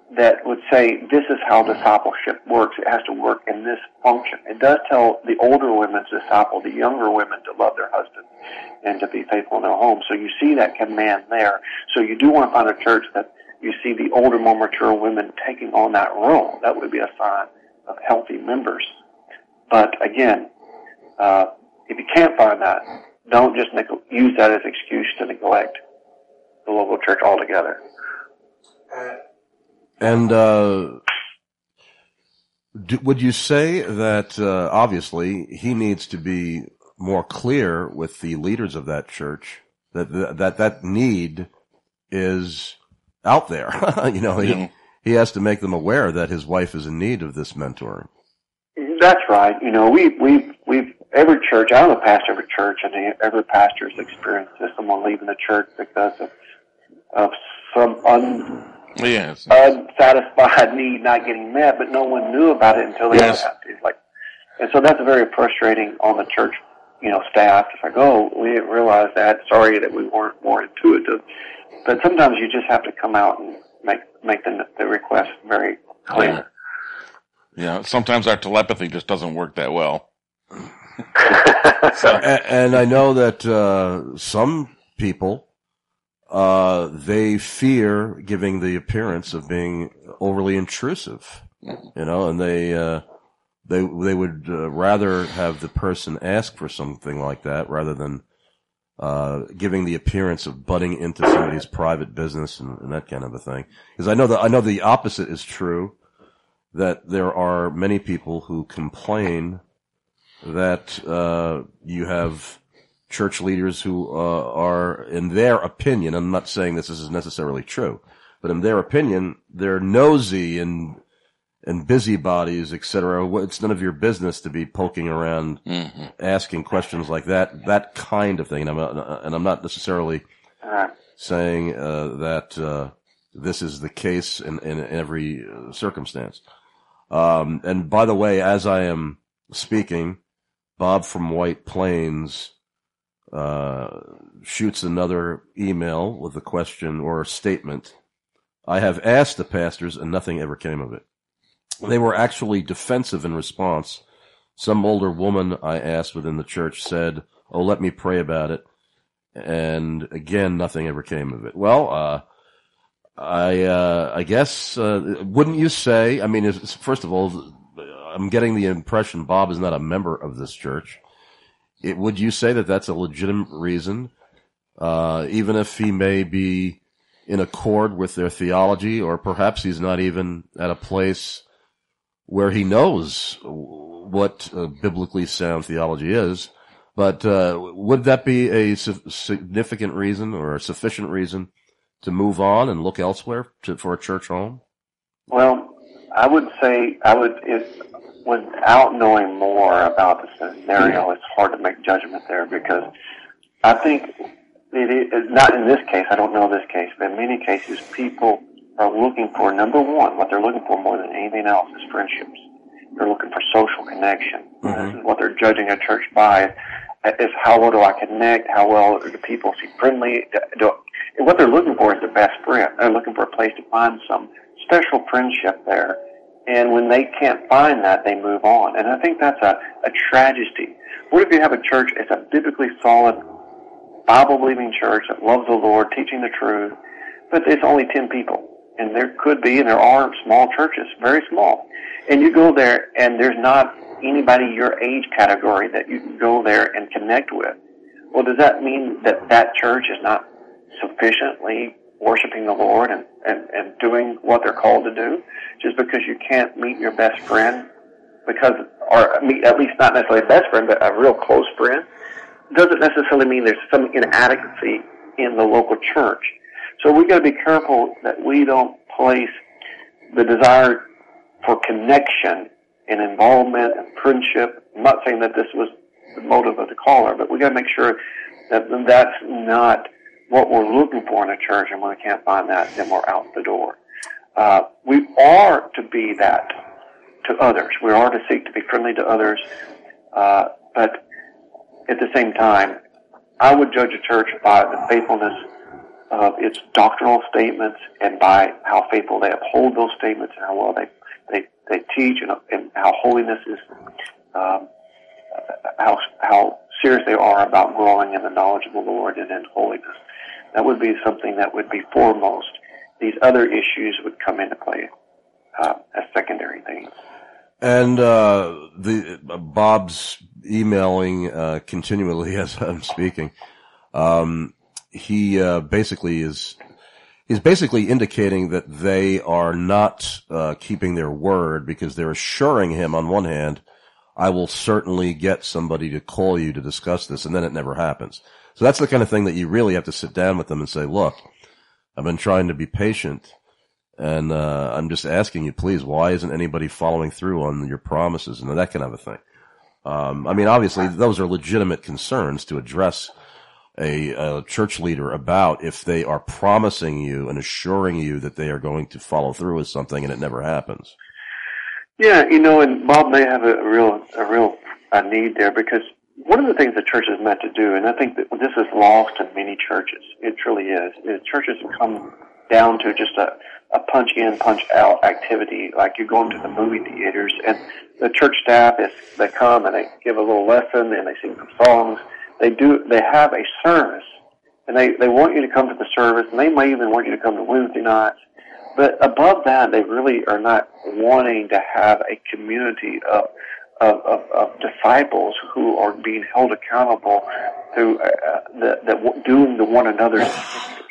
that would say this is how discipleship works. It has to work in this function. It does tell the older women to disciple the younger women to love their husbands and to be faithful in their home. So you see that command there. So you do want to find a church that you see the older, more mature women taking on that role. That would be a sign of healthy members. But again, uh, if you can't find that, don't just neg- use that as an excuse to neglect the local church altogether. And uh, do, would you say that uh, obviously he needs to be more clear with the leaders of that church that that that need is out there? you know, he, Mm. he has to make them aware that his wife is in need of this mentoring. That's right. You know, we we we've every church. I'm a pastor of a church, and every pastor has experienced this. Someone leaving the church because of of some un. Yes. unsatisfied need not getting met, but no one knew about it until they Yes. had to. Like, and so that's very frustrating on the church, you know, staff. It's like, oh, we didn't realize that. Sorry that we weren't more intuitive. But sometimes you just have to come out and make make the, the request very clear. Yeah. Sometimes our telepathy just doesn't work that well. and, and I know that uh, some people. Uh, they fear giving the appearance of being overly intrusive, you know, and they, uh, they, they would uh, rather have the person ask for something like that rather than, uh, giving the appearance of butting into somebody's private business and, and that kind of a thing. Because I know that, I know the opposite is true, that there are many people who complain that, uh, you have church leaders who uh, are, in their opinion, I'm not saying this is necessarily true, but in their opinion, they're nosy and and busybodies, et cetera. It's none of your business to be poking around, Mm-hmm. asking questions like that, that kind of thing. And I'm not, and I'm not necessarily saying uh, that uh, this is the case in, in every uh, circumstance. Um, and by the way, as I am speaking, Bob from White Plains Uh, shoots another email with a question or a statement. I have asked the pastors and nothing ever came of it. They were actually defensive in response. Some older woman I asked within the church said, oh, let me pray about it. And again, nothing ever came of it. Well, uh, I, uh, I guess, uh, wouldn't you say, I mean, it's, first of all, I'm getting the impression Bob is not a member of this church. It, would you say that that's a legitimate reason, uh, even if he may be in accord with their theology, or perhaps he's not even at a place where he knows what uh, biblically sound theology is? But uh, would that be a su- significant reason or a sufficient reason to move on and look elsewhere to, for a church home? Well, I would say I would if. Without knowing more about the scenario, it's hard to make judgment there, because I think it is, not in this case, I don't know this case, but in many cases people are looking for, number one, what they're looking for more than anything else is friendships. They're looking for social connection. Mm-hmm. This is what they're judging a church by, is how well do I connect, how well do people seem friendly. Do, and what they're looking for is their best friend. They're looking for a place to find some special friendship there. And when they can't find that, they move on. And I think that's a, a tragedy. What if you have a church, it's a biblically solid, Bible-believing church that loves the Lord, teaching the truth, but it's only ten people. And there could be, and there are small churches, very small. And you go there, and there's not anybody your age category that you can go there and connect with. Well, does that mean that that church is not sufficiently worshiping the Lord and, and, and doing what they're called to do, just because you can't meet your best friend, because, or meet, at least not necessarily a best friend, but a real close friend, doesn't necessarily mean there's some inadequacy in the local church. So we've got to be careful that we don't place the desire for connection and involvement and friendship. I'm not saying that this was the motive of the caller, but we've got to make sure that that's not what we're looking for in a church, and when we can't find that, then we're out the door. Uh, we are to be that to others. We are to seek to be friendly to others, uh, but at the same time, I would judge a church by the faithfulness of its doctrinal statements and by how faithful they uphold those statements and how well they they, they teach and, and how holiness is, um, how how serious they are about growing in the knowledge of the Lord and in holiness. That would be something that would be foremost. These other issues would come into play uh, as secondary things. And uh, the uh, Bob's emailing uh, continually as I'm speaking. Um, he uh, basically is is basically indicating that they are not uh, keeping their word because they're assuring him on one hand, I will certainly get somebody to call you to discuss this, and then it never happens. So that's the kind of thing that you really have to sit down with them and say, look, I've been trying to be patient, and uh, I'm just asking you, please, why isn't anybody following through on your promises and that kind of a thing? Um, I mean, obviously, those are legitimate concerns to address a, a church leader about if they are promising you and assuring you that they are going to follow through with something and it never happens. Yeah, you know, and Bob may have a real, a real a need there because one of the things the church is meant to do, and I think that this is lost in many churches, it truly is, is churches have come down to just a, a punch in, punch out activity, like you're going to the movie theaters, and the church staff is, they come and they give a little lesson and they sing some songs. They do, they have a service, and they, they want you to come to the service, and they may even want you to come to Wednesday nights. But above that, they really are not wanting to have a community of of, of, of disciples who are being held accountable through uh, the, the doing the one another's sisters.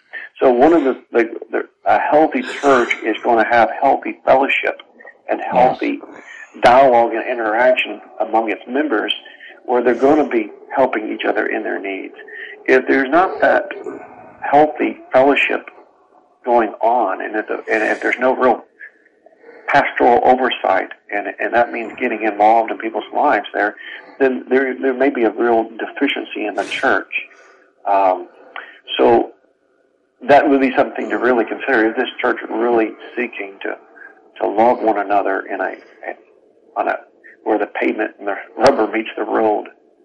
So one of the, the, the a healthy church is going to have healthy fellowship and healthy dialogue and interaction among its members, where they're going to be helping each other in their needs. If there's not that healthy fellowship going on, and if, the, and if there's no real pastoral oversight, and and that means getting involved in people's lives there, then there there may be a real deficiency in the church. Um, so that would be something to really consider. Is this church really seeking to to love one another in a on a where the pavement and the rubber meets the road?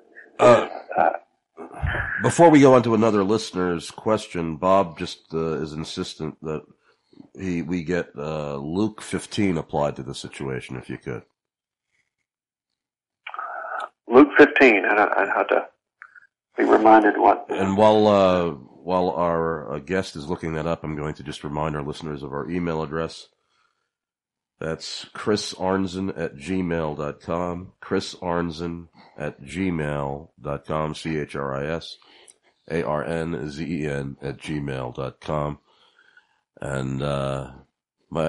Uh, uh, before we go on to another listener's question, Bob just uh, is insistent that he we get uh, Luke fifteen applied to the situation, if you could. Luke fifteen, and I, I'd have to be reminded what. And while uh, while our uh, guest is looking that up, I'm going to just remind our listeners of our email address. That's Chris Arnzen at gmail dot com. Chris Arnzen at gmail dot com. C H R I S A R N Z E N at gmail dot com. And, uh, my,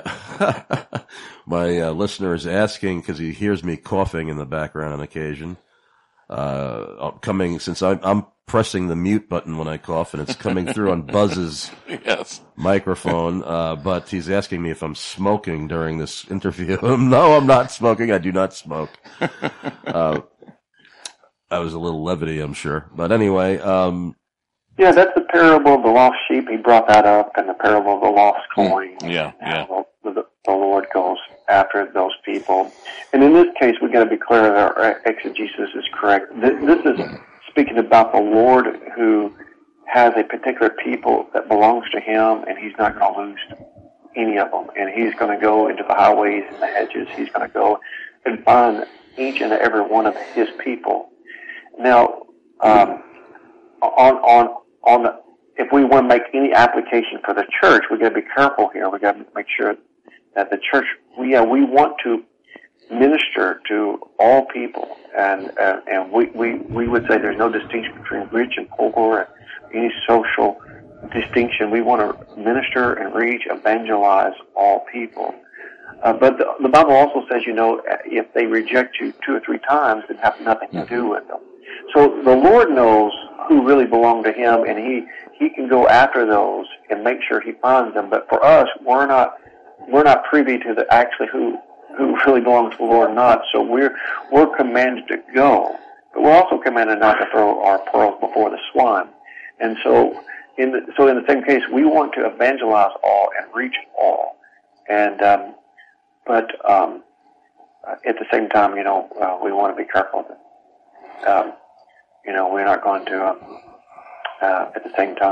my, uh, listener is asking, cause he hears me coughing in the background on occasion, uh, coming, since I'm, I'm pressing the mute button when I cough and it's coming through on Buzz's yes. microphone, uh, but he's asking me if I'm smoking during this interview. No, I'm not smoking. I do not smoke. uh, that was a little levity, I'm sure. But anyway, um, yeah, that's the parable of the lost sheep. He brought that up, and the parable of the lost coin. Yeah, yeah. The, the, the Lord goes after those people. And in this case, we've got to be clear that our exegesis is correct. This, this is speaking about the Lord who has a particular people that belongs to him, and he's not going to lose any of them. And he's going to go into the highways and the hedges. He's going to go and find each and every one of his people. Now, um, on on on the, if we want to make any application for the church, we've got to be careful here. We've got to make sure that the church, we, uh, we want to minister to all people, and uh, and we, we, we would say there's no distinction between rich and poor, or any social distinction. We want to minister and reach, evangelize all people. Uh, but the, the Bible also says, you know, if they reject you two or three times, then have nothing to do with them. So the Lord knows who really belong to him, and he, he can go after those and make sure he finds them. But for us, we're not, we're not privy to the actually who, who really belongs to the Lord or not. So we're, we're commanded to go, but we're also commanded not to throw our pearls before the swine. And so in the, so in the same case, we want to evangelize all and reach all. And, um, but, um, at the same time, you know, uh, we want to be careful that, um, you know, we're not going to, uh, uh, at the same time,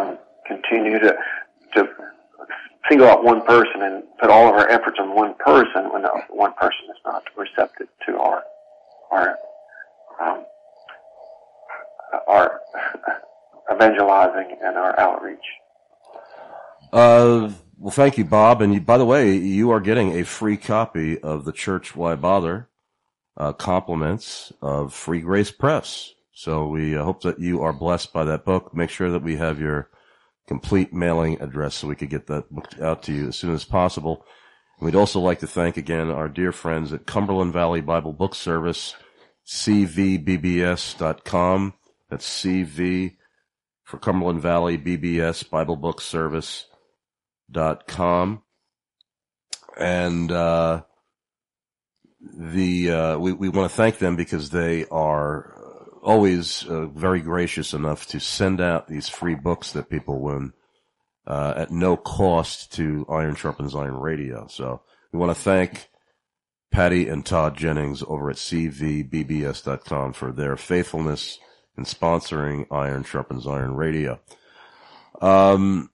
continue to to single out one person and put all of our efforts on one person when that one person is not receptive to our our um, our evangelizing and our outreach. Uh, well, thank you, Bob. And you, by the way, you are getting a free copy of the Church Why Bother uh, compliments of Free Grace Press. So we uh, hope that you are blessed by that book. Make sure that we have your complete mailing address so we could get that book out to you as soon as possible. And we'd also like to thank again our dear friends at Cumberland Valley Bible Book Service, C V B B S dot com. That's C V for Cumberland Valley B B S Bible Book Service dot com. And uh, the uh, we we want to thank them because they are always uh, very gracious enough to send out these free books that people win uh, at no cost to Iron Sharpens Iron Radio. So we want to thank Patty and Todd Jennings over at C V B B S dot com for their faithfulness in sponsoring Iron Sharpens Iron Radio. Um,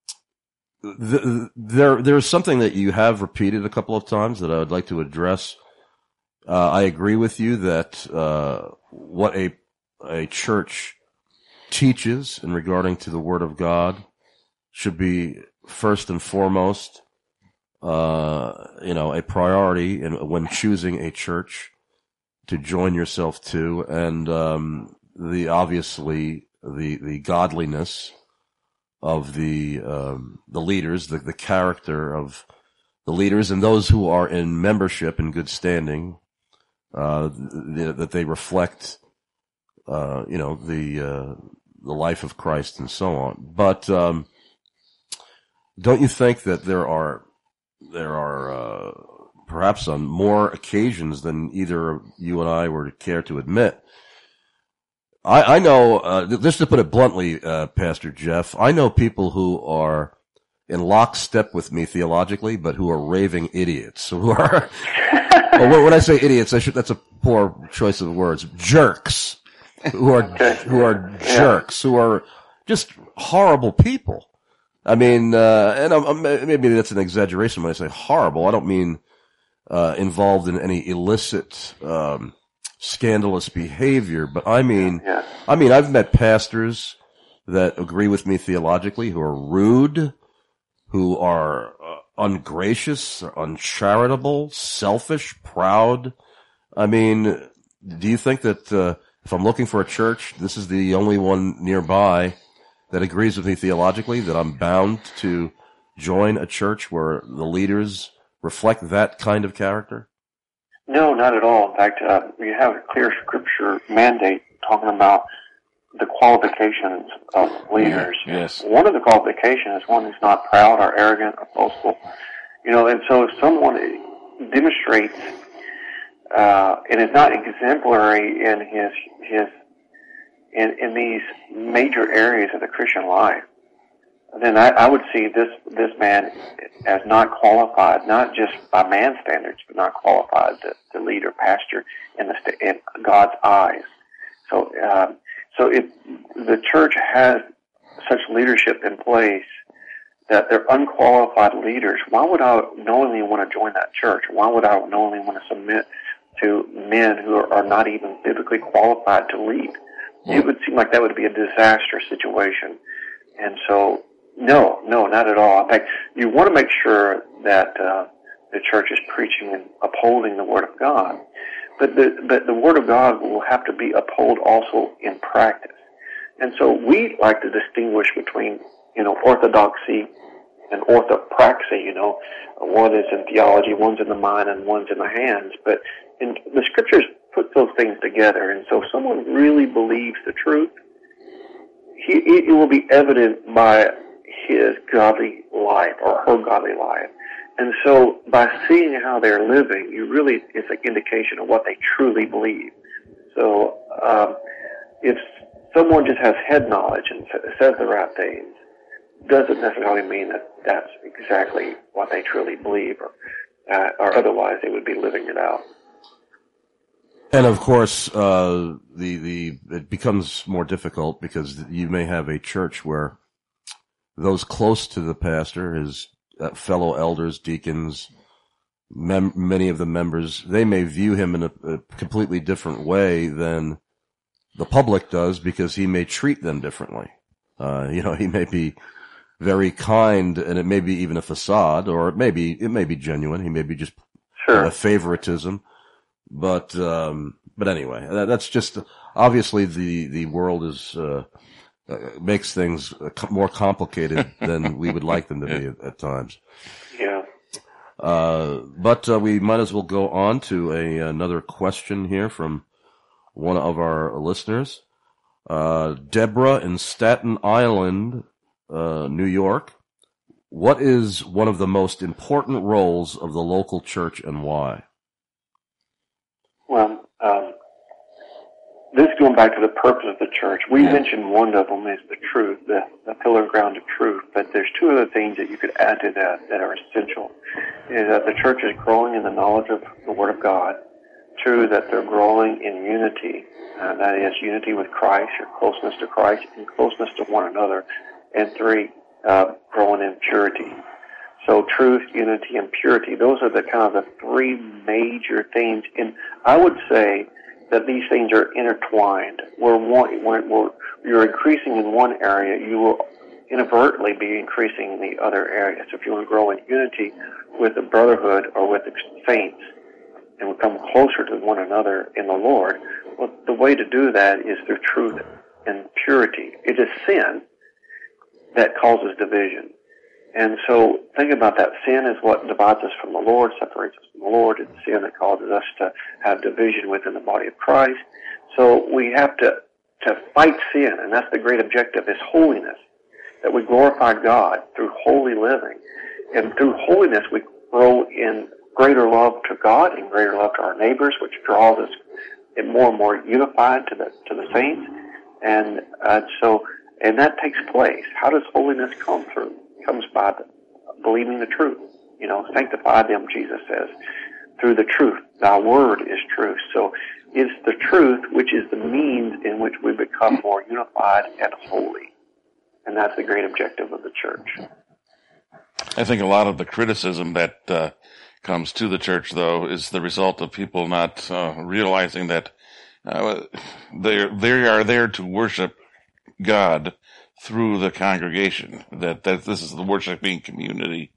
the, there, there's something that you have repeated a couple of times that I would like to address. Uh, I agree with you that uh, what a a church teaches in regarding to the Word of God should be first and foremost, uh, you know, a priority in, when choosing a church to join yourself to, and um, the obviously the the godliness of the um, the leaders, the the character of the leaders, and those who are in membership in good standing, uh, the, that they reflect. Uh, you know, the, uh, the life of Christ and so on. But, um, don't you think that there are, there are, uh, perhaps on more occasions than either you and I were to care to admit? I, I know, uh, just to put it bluntly, uh, Pastor Jeff, I know people who are in lockstep with me theologically, but who are raving idiots. Who are, well, when I say idiots, I should, that's a poor choice of words. Jerks. Who are who are jerks, who are just horrible people. I mean, uh, and I'm, I'm, maybe that's an exaggeration when I say horrible. I don't mean uh, involved in any illicit, um, scandalous behavior, but I mean, yeah. I mean, I've met pastors that agree with me theologically who are rude, who are uh, ungracious, uncharitable, selfish, proud. I mean, do you think that? Uh, If I'm looking for a church, this is the only one nearby that agrees with me theologically, that I'm bound to join a church where the leaders reflect that kind of character? No, not at all. In fact, uh, we have a clear scripture mandate talking about the qualifications of leaders. Yes. One of the qualifications is one who's not proud or arrogant or boastful. You know, and so if someone demonstrates Uh, and is not exemplary in his his in in these major areas of the Christian life, then I, I would see this this man as not qualified, not just by man's standards, but not qualified to, to lead or pastor in the in God's eyes. So, um, so if the church has such leadership in place that they're unqualified leaders, why would I knowingly want to join that church? Why would I knowingly want to submit to men who are, are not even biblically qualified to lead? It would seem like that would be a disastrous situation. And so, no, no, not at all. In fact, you want to make sure that uh, the church is preaching and upholding the Word of God. But the, but the Word of God will have to be upheld also in practice. And so we like to distinguish between, you know, orthodoxy and orthopraxy. You know, one is in theology, one's in the mind, and one's in the hands. But in the Scriptures put those things together, and so if someone really believes the truth, he, it will be evident by his godly life or her godly life. And so by seeing how they're living, you really, it's an indication of what they truly believe. So um, if someone just has head knowledge and says the right things, doesn't necessarily mean that that's exactly what they truly believe, or, uh, or otherwise they would be living it out. And of course, uh, the, the, it becomes more difficult because you may have a church where those close to the pastor, his uh, fellow elders, deacons, mem- many of the members, they may view him in a, a completely different way than the public does because he may treat them differently. Uh, you know, he may be very kind, and it may be even a facade, or it may be, it may be genuine. He may be just Sure. a favoritism. But, um, but anyway, that, that's just, obviously the, the world is, uh, uh makes things more complicated than we would like them to be at, at times. Yeah. Uh, but, uh, we might as well go on to a, another question here from one of our listeners. Uh, Deborah in Staten Island, uh, New York. What is one of the most important roles of the local church and why? Well, um, this is going back to the purpose of the church. We yeah. mentioned one of them is the truth, the, the pillar and ground of truth, but there's two other things that you could add to that that are essential. Is that the church is growing in the knowledge of the Word of God. Two, that they're growing in unity, uh, that is unity with Christ, your closeness to Christ, and closeness to one another. And three, uh, growing in purity. So truth, unity, and purity, those are the kind of the three major themes. And I would say that these things are intertwined. Where one, when we're, you're increasing in one area, you will inadvertently be increasing in the other area. So if you want to grow in unity with the brotherhood or with the saints and become closer to one another in the Lord, well, the way to do that is through truth and purity. It is sin that causes division. And so think about that. Sin is what divides us from the Lord, separates us from the Lord. It's sin that causes us to have division within the body of Christ. So we have to, to fight sin, and that's the great objective, is holiness, that we glorify God through holy living. And through holiness, we grow in greater love to God and greater love to our neighbors, which draws us more and more unified to the, to the saints. And uh, so, and that takes place. How does holiness come through? It comes by the, believing the truth. You know, sanctify them, Jesus says, through the truth. Thy word is truth. So it's the truth which is the means in which we become more unified and holy. And that's the great objective of the church. I think a lot of the criticism that uh, comes to the church, though, is the result of people not uh, realizing that uh, they they are there to worship God through the congregation, that, that this is the worshiping community.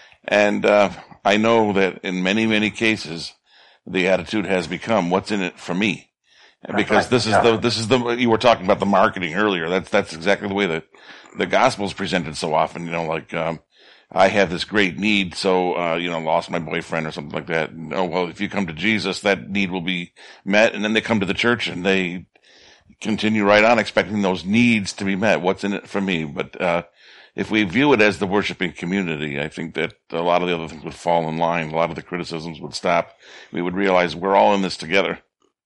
And uh, I know that in many, many cases, the attitude has become, what's in it for me? And because this is the, this is the, you were talking about the marketing earlier. That's, that's exactly the way that the gospel is presented so often, you know, like, um, I have this great need, so, uh, you know, lost my boyfriend or something like that. Oh, well, if you come to Jesus, that need will be met. And then they come to the church and they continue right on expecting those needs to be met. What's in it for me? But, uh, if we view it as the worshiping community, I think that a lot of the other things would fall in line. A lot of the criticisms would stop. We would realize we're all in this together.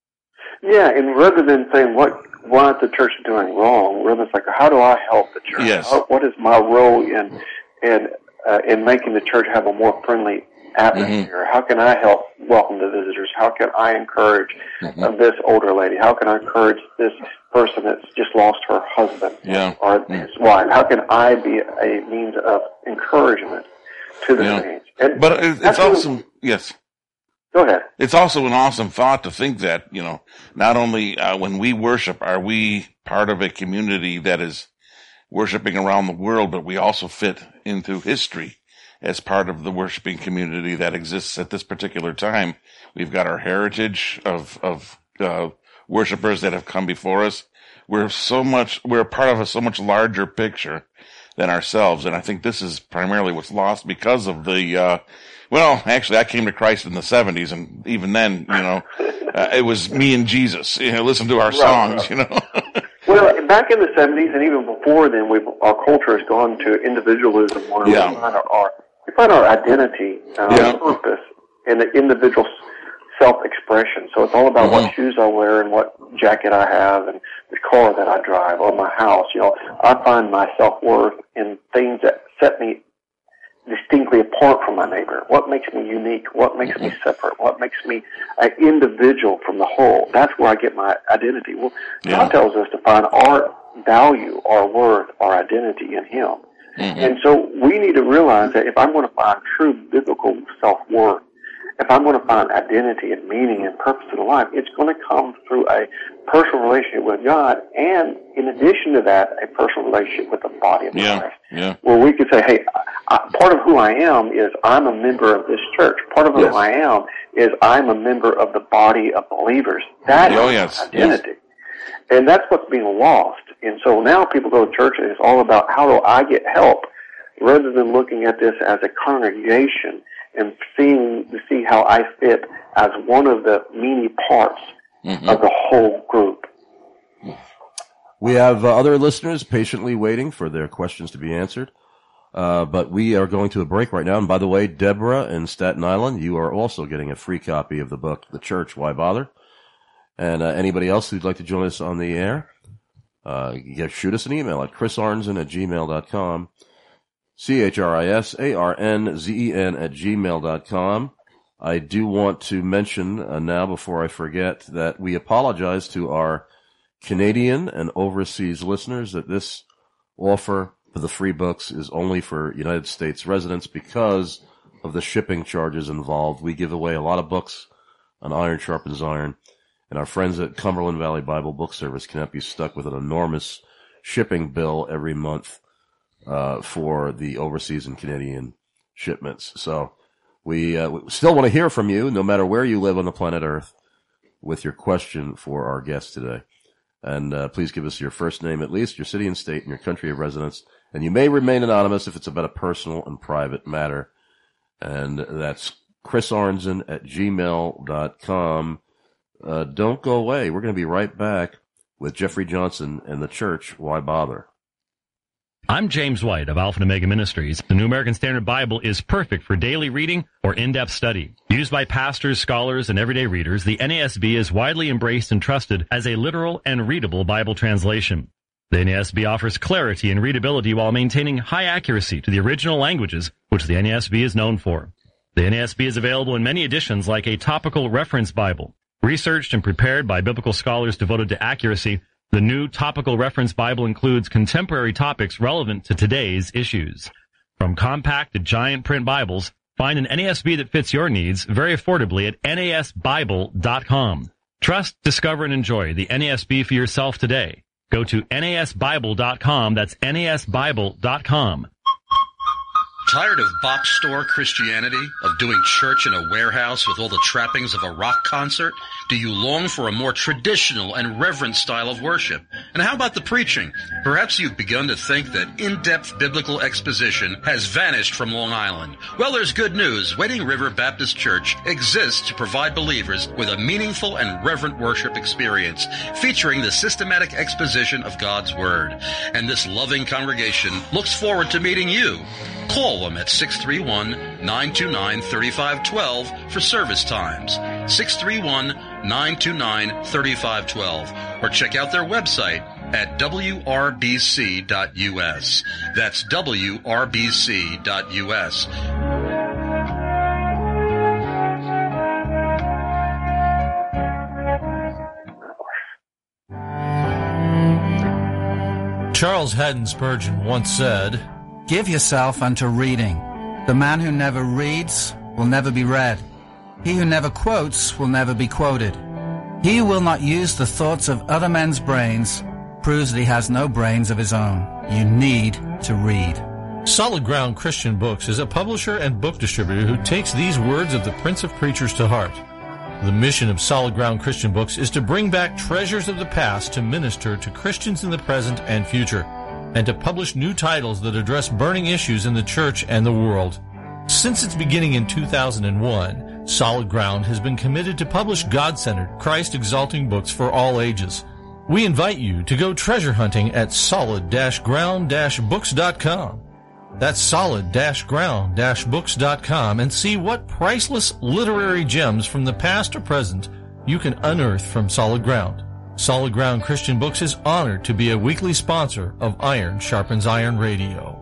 Yeah, and rather than saying what what the church is doing wrong, rather it's like, how do I help the church? Yes. How, what is my role in in uh, in making the church have a more friendly atmosphere? Mm-hmm. How can I help welcome the visitors? How can I encourage mm-hmm. uh, this older lady? How can I encourage this person that's just lost her husband yeah. or mm-hmm. his wife? How can I be a means of encouragement to the yeah. saints? And but it's awesome. Really, yes. Go ahead. It's also an awesome thought to think that, you know, not only uh, when we worship are we part of a community that is worshiping around the world, but we also fit into history as part of the worshiping community that exists at this particular time. We've got our heritage of, of, uh, worshipers that have come before us. We're so much, we're a part of a so much larger picture than ourselves. And I think this is primarily what's lost because of the, uh, well, actually I came to Christ in the seventies, and even then, you know, uh, it was me and Jesus, you know, listen to our right, songs, right. you know. Well, back in the seventies and even before then, we've, our culture has gone to individualism where yeah. we find our, our We find our identity, uh, yeah. our purpose in the individual self-expression. So it's all about mm-hmm. what shoes I wear and what jacket I have and the car that I drive or my house. You know, I find my self-worth in things that set me distinctly apart from my neighbor. What makes me unique? What makes mm-hmm. me separate? What makes me an individual from the whole? That's where I get my identity. Well, yeah. God tells us to find our value, our worth, our identity in Him. Mm-hmm. And so we need to realize that if I'm going to find true biblical self-worth, if I'm going to find identity and meaning and purpose in life, it's going to come through a personal relationship with God, and in addition to that, a personal relationship with the body of yeah, Christ. Yeah. Where we could say, hey, I, part of who I am is I'm a member of this church. Part of who yes. I am is I'm a member of the body of believers. That oh, is yes, identity. Yes. And that's what's being lost. And so now people go to church and it's all about how do I get help, rather than looking at this as a congregation and seeing to see how I fit as one of the many parts mm-hmm. of the whole group. We have uh, other listeners patiently waiting for their questions to be answered. Uh, but we are going to a break right now. And by the way, Deborah in Staten Island, you are also getting a free copy of the book, The Church, Why Bother? And uh, anybody else who'd like to join us on the air, uh, you shoot us an email at chris arnzen at gmail dot com. C H R I S A R N Z E N at gmail dot com. I do want to mention uh, now, before I forget, that we apologize to our Canadian and overseas listeners that this offer for the free books is only for United States residents because of the shipping charges involved. We give away a lot of books on Iron Sharpens Iron, and our friends at Cumberland Valley Bible Book Service cannot be stuck with an enormous shipping bill every month Uh, for the overseas and Canadian shipments. So we, uh, we still want to hear from you, no matter where you live on the planet Earth, with your question for our guest today. And uh, please give us your first name at least, your city and state, and your country of residence. And you may remain anonymous if it's about a personal and private matter. And that's chris arnzen at gmail dot com. Uh, don't go away. We're going to be right back with Jeffrey Johnson and The Church, Why Bother? I'm James White of Alpha and Omega Ministries. The New American Standard Bible is perfect for daily reading or in-depth study. Used by pastors, scholars, and everyday readers, the N A S B is widely embraced and trusted as a literal and readable Bible translation. The N A S B offers clarity and readability while maintaining high accuracy to the original languages, which the N A S B is known for. The N A S B is available in many editions like a topical reference Bible. Researched and prepared by biblical scholars devoted to accuracy, the new Topical Reference Bible includes contemporary topics relevant to today's issues. From compact to giant print Bibles, find an N A S B that fits your needs very affordably at N A S Bible dot com. Trust, discover, and enjoy the N A S B for yourself today. Go to N A S Bible dot com. That's N A S Bible dot com. Tired of box store Christianity, of doing church in a warehouse with all the trappings of a rock concert? Do you long for a more traditional and reverent style of worship? And how about the preaching? Perhaps you've begun to think that in-depth biblical exposition has vanished from Long Island. Well, there's good news. Wading River Baptist Church exists to provide believers with a meaningful and reverent worship experience, featuring the systematic exposition of God's Word. And this loving congregation looks forward to meeting you. Call them at six three one, nine two nine, three five one two for service times. six three one, nine two nine, three five one two. Or check out their website at w r b c dot u s. That's w r b c dot u s. Charles Haddon Spurgeon once said, "Give yourself unto reading. The man who never reads will never be read. He who never quotes will never be quoted. He who will not use the thoughts of other men's brains proves that he has no brains of his own. You need to read." Solid Ground Christian Books is a publisher and book distributor who takes these words of the Prince of Preachers to heart. The mission of Solid Ground Christian Books is to bring back treasures of the past to minister to Christians in the present and future, and to publish new titles that address burning issues in the church and the world. Since its beginning in two thousand one, Solid Ground has been committed to publish God-centered, Christ-exalting books for all ages. We invite you to go treasure hunting at solid ground books dot com. That's solid ground books dot com, and see what priceless literary gems from the past or present you can unearth from Solid Ground. Solid Ground Christian Books is honored to be a weekly sponsor of Iron Sharpens Iron Radio.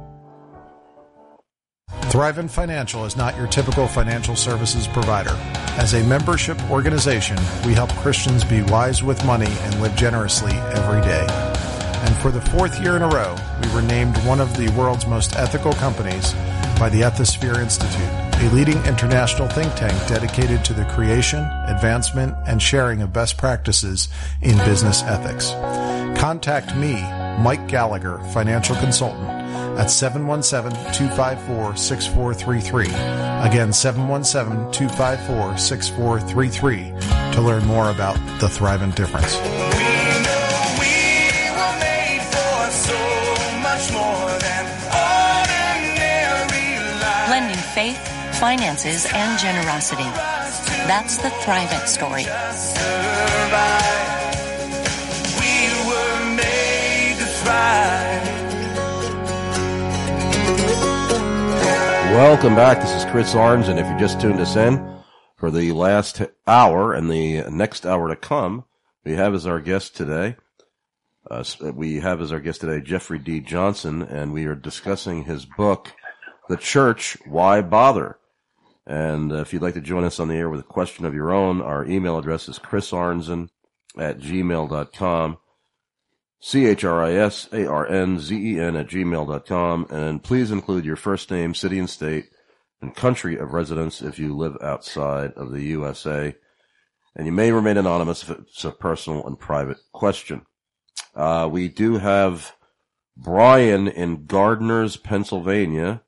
Thrivent Financial is not your typical financial services provider. As a membership organization, we help Christians be wise with money and live generously every day. And for the fourth year in a row, we were named one of the world's most ethical companies by the Ethisphere Institute, a leading international think tank dedicated to the creation, advancement, and sharing of best practices in business ethics. Contact me, Mike Gallagher, financial consultant, at seven one seven, two five four, six four three three. Again, seven one seven, two five four, six four three three to learn more about the Thrivent Difference. Blending faith, finances, and generosity. That's the Thrivent story. We were made to thrive. Welcome back. This is Chris Arns, and if you just tuned us in for the last hour and the next hour to come, we have as our guest today, uh, we have as our guest today Jeffrey D. Johnson, and we are discussing his book, The Church, Why Bother? And uh, if you'd like to join us on the air with a question of your own, our email address is chrisarnzen at gmail dot com. C H R I S A R N Z E N at gmail dot com, and please include your first name, city and state, and country of residence if you live outside of the U S A. And you may remain anonymous if it's a personal and private question. Uh, we do have Brian in Gardners, Pennsylvania.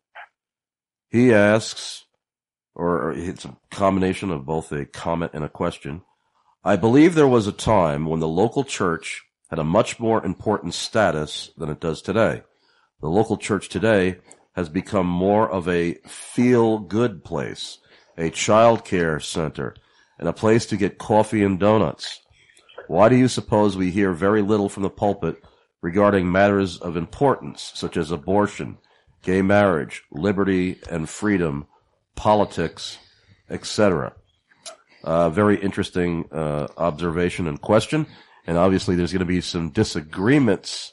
He asks, or it's a combination of both a comment and a question. I believe there was a time when the local church had a much more important status than it does today. The local church today has become more of a feel-good place, a child care center, and a place to get coffee and donuts. Why do you suppose we hear very little from the pulpit regarding matters of importance, such as abortion, gay marriage, liberty and freedom, politics, et cetera? Uh, very interesting uh, observation and question. And obviously there's going to be some disagreements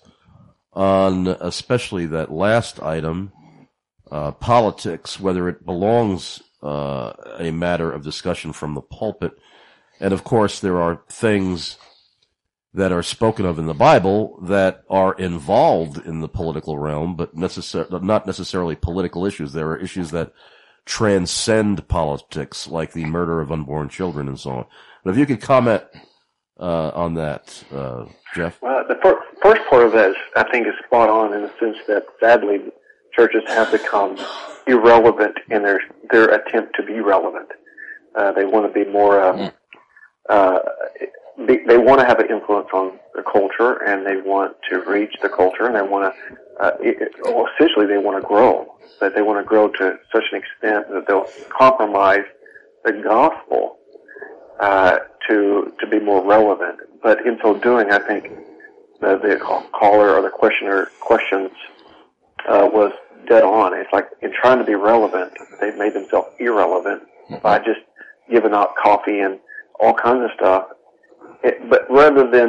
on especially that last item, uh, politics, whether it belongs uh, a matter of discussion from the pulpit. And of course there are things that are spoken of in the Bible that are involved in the political realm, but necessar- not necessarily political issues. There are issues that transcend politics, like the murder of unborn children and so on. But if you could comment Uh, on that, uh, Jeff? Well, the fir- first part of that, is, I think, is spot on in the sense that, sadly, churches have become irrelevant in their their attempt to be relevant. Uh, they want to be more, um, uh, be, they want to have an influence on the culture, and they want to reach the culture, and they want to, uh, it, well, essentially, they want to grow. That they want to grow to such an extent that they'll compromise the gospel Uh, to to be more relevant, but in so doing, I think the, the caller or the questioner questions uh, was dead on. It's like in trying to be relevant, they've made themselves irrelevant by just giving out coffee and all kinds of stuff. It, but rather than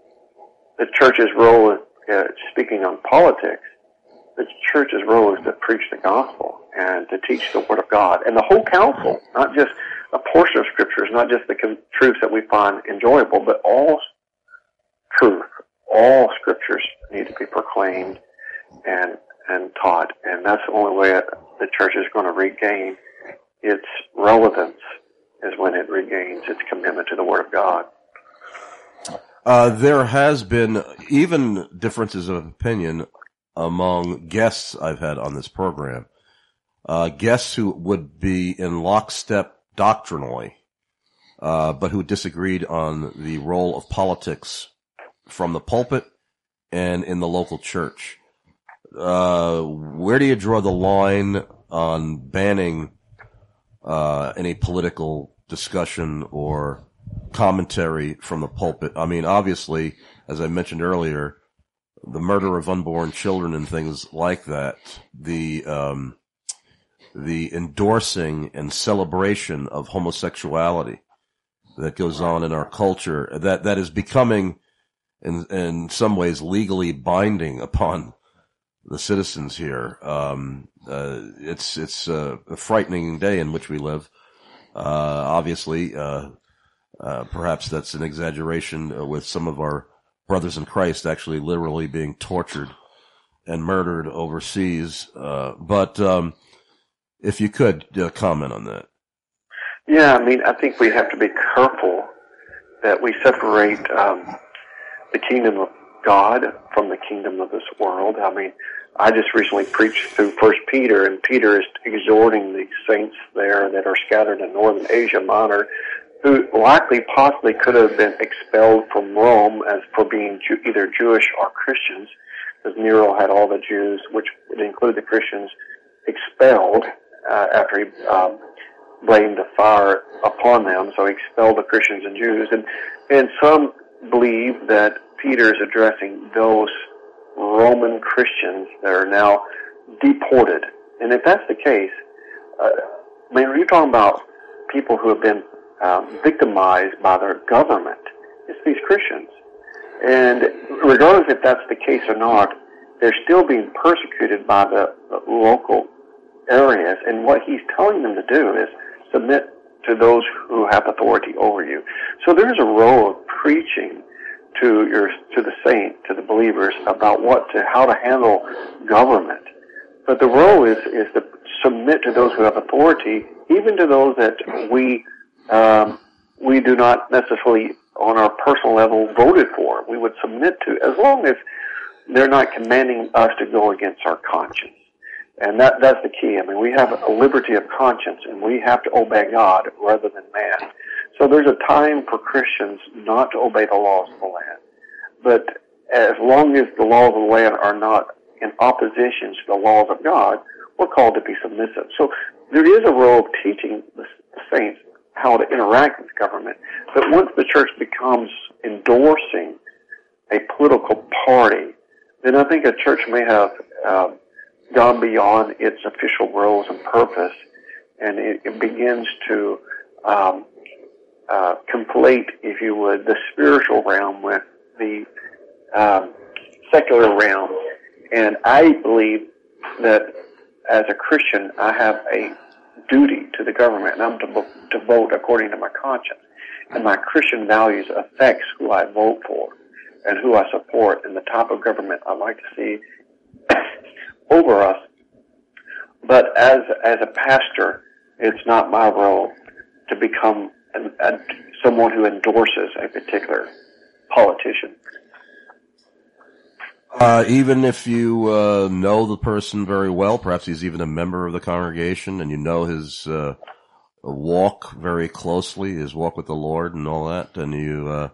the church's role, in, uh, speaking on politics, the church's role is to preach the gospel and to teach the Word of God and the whole counsel, not just a portion of scriptures, not just the com- truths that we find enjoyable, but all truth, all scriptures need to be proclaimed and and taught, and that's the only way the church is going to regain its relevance, is when it regains its commitment to the Word of God. Uh, there has been even differences of opinion among guests I've had on this program. Uh, guests who would be in lockstep doctrinally, uh, but who disagreed on the role of politics from the pulpit and in the local church. Uh, where do you draw the line on banning uh, any political discussion or commentary from the pulpit? I mean, obviously, as I mentioned earlier, the murder of unborn children and things like that, the um, the endorsing and celebration of homosexuality that goes on in our culture, that that is becoming, in in some ways, legally binding upon the citizens here. Um, uh, it's it's uh, a frightening day in which we live. Uh, obviously, uh, uh, perhaps that's an exaggeration uh, with some of our brothers in Christ actually literally being tortured and murdered overseas. Uh, but um, if you could uh, comment on that. Yeah, I mean, I think we have to be careful that we separate um, the kingdom of God from the kingdom of this world. I mean, I just recently preached through First Peter, and Peter is exhorting the saints there that are scattered in northern Asia Minor, who likely possibly could have been expelled from Rome as for being Jew, either Jewish or Christians, because Nero had all the Jews, which would include the Christians, expelled uh, after he um, blamed the fire upon them. So he expelled the Christians and Jews, and and some believe that Peter is addressing those Roman Christians that are now deported. And if that's the case, uh, I mean, you're talking about people who have been um, victimized by their government. It's these Christians. And regardless if that's the case or not, they're still being persecuted by the, the local areas. And what he's telling them to do is submit to those who have authority over you. So there's a role of preaching to your to the saint, to the believers, about what to how to handle government. But the role is is to submit to those who have authority, even to those that we um, we do not necessarily on our personal level voted for. We would submit to, as long as they're not commanding us to go against our conscience. And that that's the key. I mean, we have a liberty of conscience, and we have to obey God rather than man. So there's a time for Christians not to obey the laws of the land. But as long as the laws of the land are not in opposition to the laws of God, we're called to be submissive. So there is a role of teaching the saints how to interact with government. But once the church becomes endorsing a political party, then I think a church may have uh, gone beyond its official roles and purpose, and it, it begins to um, uh, conflate, if you would, the spiritual realm with the um, secular realm. And I believe that as a Christian, I have a duty to the government, and I'm to, to vote according to my conscience. And my Christian values affects who I vote for and who I support and the type of government I like to see over us. But as as a pastor, it's not my role to become an, a, someone who endorses a particular politician. Uh, even if you uh, know the person very well, perhaps he's even a member of the congregation, and you know his uh, walk very closely, his walk with the Lord and all that, and you... Uh,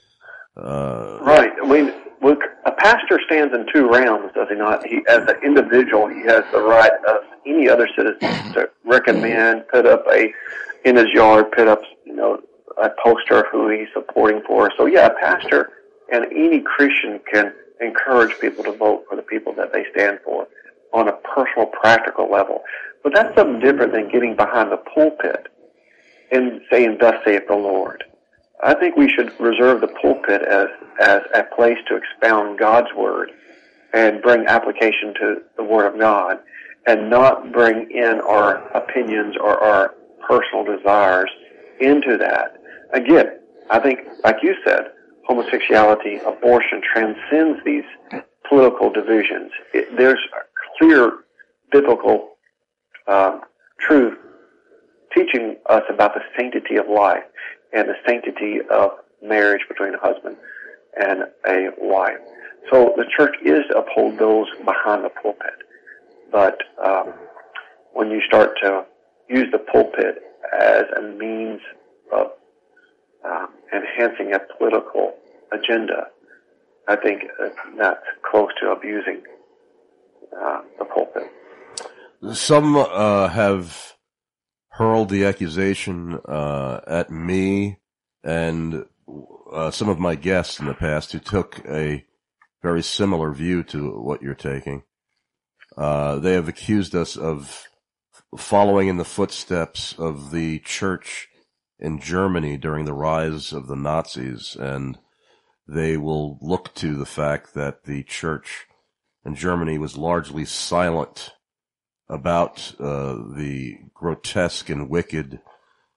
uh, right. I mean, look, a pastor stands in two realms, does he not? He, as an individual, he has the right of any other citizen to recommend, put up a, in his yard, put up, you know, a poster of who he's supporting for. So yeah, a pastor and any Christian can encourage people to vote for the people that they stand for on a personal, practical level. But that's something different than getting behind the pulpit and saying, "Thus saith the Lord." I think we should reserve the pulpit as, as a place to expound God's Word and bring application to the Word of God, and not bring in our opinions or our personal desires into that. Again, I think, like you said, homosexuality, abortion transcends these political divisions. It, there's a clear biblical uh, truth teaching us about the sanctity of life and the sanctity of marriage between a husband and a wife. So the church is to uphold those behind the pulpit. But um, when you start to use the pulpit as a means of um, enhancing a political agenda, I think that's close to abusing uh, the pulpit. Some uh, have hurled the accusation uh, at me and uh, some of my guests in the past who took a very similar view to what you're taking. Uh, they have accused us of following in the footsteps of the church in Germany during the rise of the Nazis, and they will look to the fact that the church in Germany was largely silent about uh, the grotesque and wicked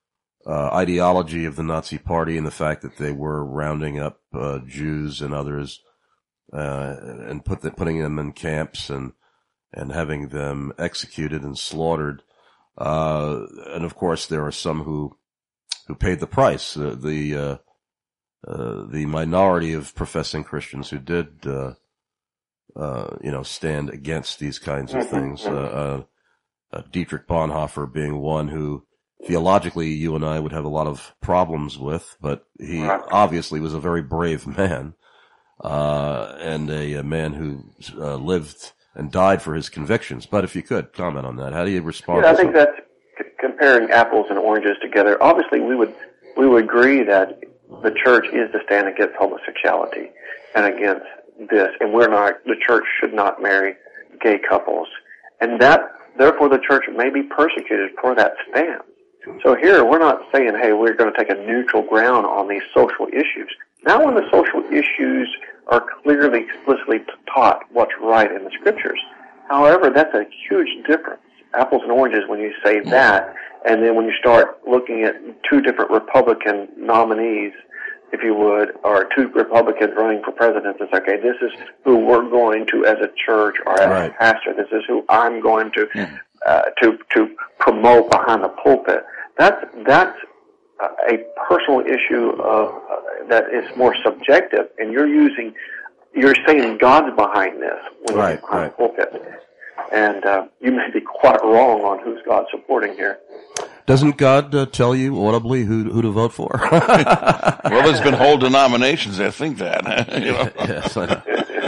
uh, ideology of the Nazi Party and the fact that they were rounding up uh, Jews and others uh, and put the, putting them in camps and and having them executed and slaughtered. Uh, and of course, there are some who who paid the price. Uh, the uh, uh, the minority of professing Christians who did, uh, uh, you know, stand against these kinds of things. Uh, uh, uh, Dietrich Bonhoeffer being one who theologically you and I would have a lot of problems with, but he obviously was a very brave man, uh, and a, a man who uh, lived and died for his convictions. But if you could comment on that, how do you respond? Yeah, to I think something? that's c- comparing apples and oranges together. Obviously, we would we would agree that the church is to stand against homosexuality and against this, and we're not. The church should not marry gay couples, and that therefore the church may be persecuted for that stance. So here we're not saying, hey, we're going to take a neutral ground on these social issues. Now, when the social issues are clearly, explicitly taught what's right in the scriptures. However, that's a huge difference. Apples and oranges when you say that, and then when you start looking at two different Republican nominees, if you would, or two Republicans running for president, it's okay, this is who we're going to as a church or as Right. a pastor. This is who I'm going to uh, to to promote behind the pulpit. That's that's a personal issue of uh, that is more subjective, and you're using, you're saying God's behind this when Right, you're behind right. the pulpit, and uh, you may be quite wrong on who's God supporting here. Doesn't God uh, tell you audibly who who to vote for? Well, there's been whole denominations that think that. You know? Yes, I know.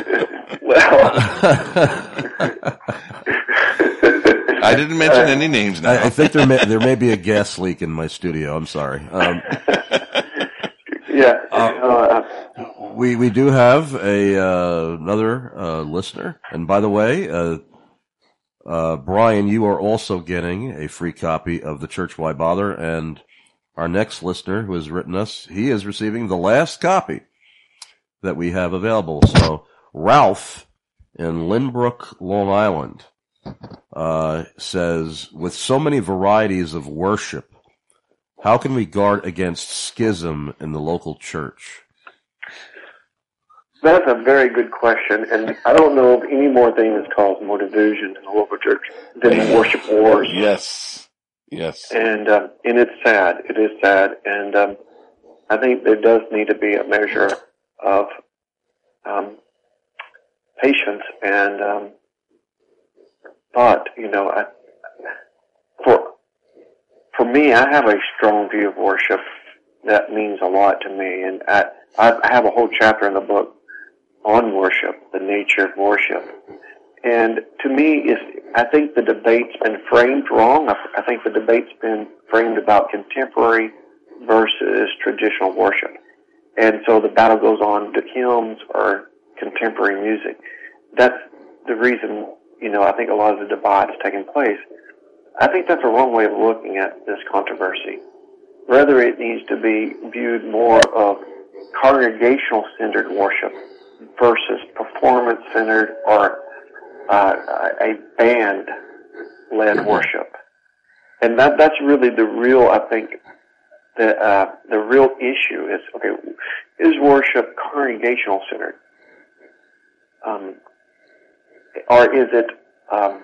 I didn't mention any names now. I, I think there may there may be a gas leak in my studio. I'm sorry. Um, yeah. Uh, we we do have a uh, another uh, listener, and by the way, uh, uh, Brian, you are also getting a free copy of the Church Why Bother, and our next listener who has written us, he is receiving the last copy that we have available. So Ralph in Lynbrook, Long Island, uh, says, with so many varieties of worship, how can we guard against schism in the local church? That's a very good question, and I don't know of any more thing that's caused more division in the local church than worship wars. Yes, yes. And um, and it's sad. It is sad, and um, I think there does need to be a measure of um, patience and um, thought. You know, I, for for me, I have a strong view of worship that means a lot to me, and I I have a whole chapter in the book on worship, the nature of worship. And to me, is I think the debate's been framed wrong. I, I think the debate's been framed about contemporary versus traditional worship. And so the battle goes on to hymns or contemporary music. That's the reason, you know, I think a lot of the divide's taking place. I think that's a wrong way of looking at this controversy. Rather, it needs to be viewed more of congregational-centered worship versus performance-centered or uh, a band-led worship. And that that's really the real, I think, the uh, the real issue is, okay, is worship congregational-centered? Um, or is it um,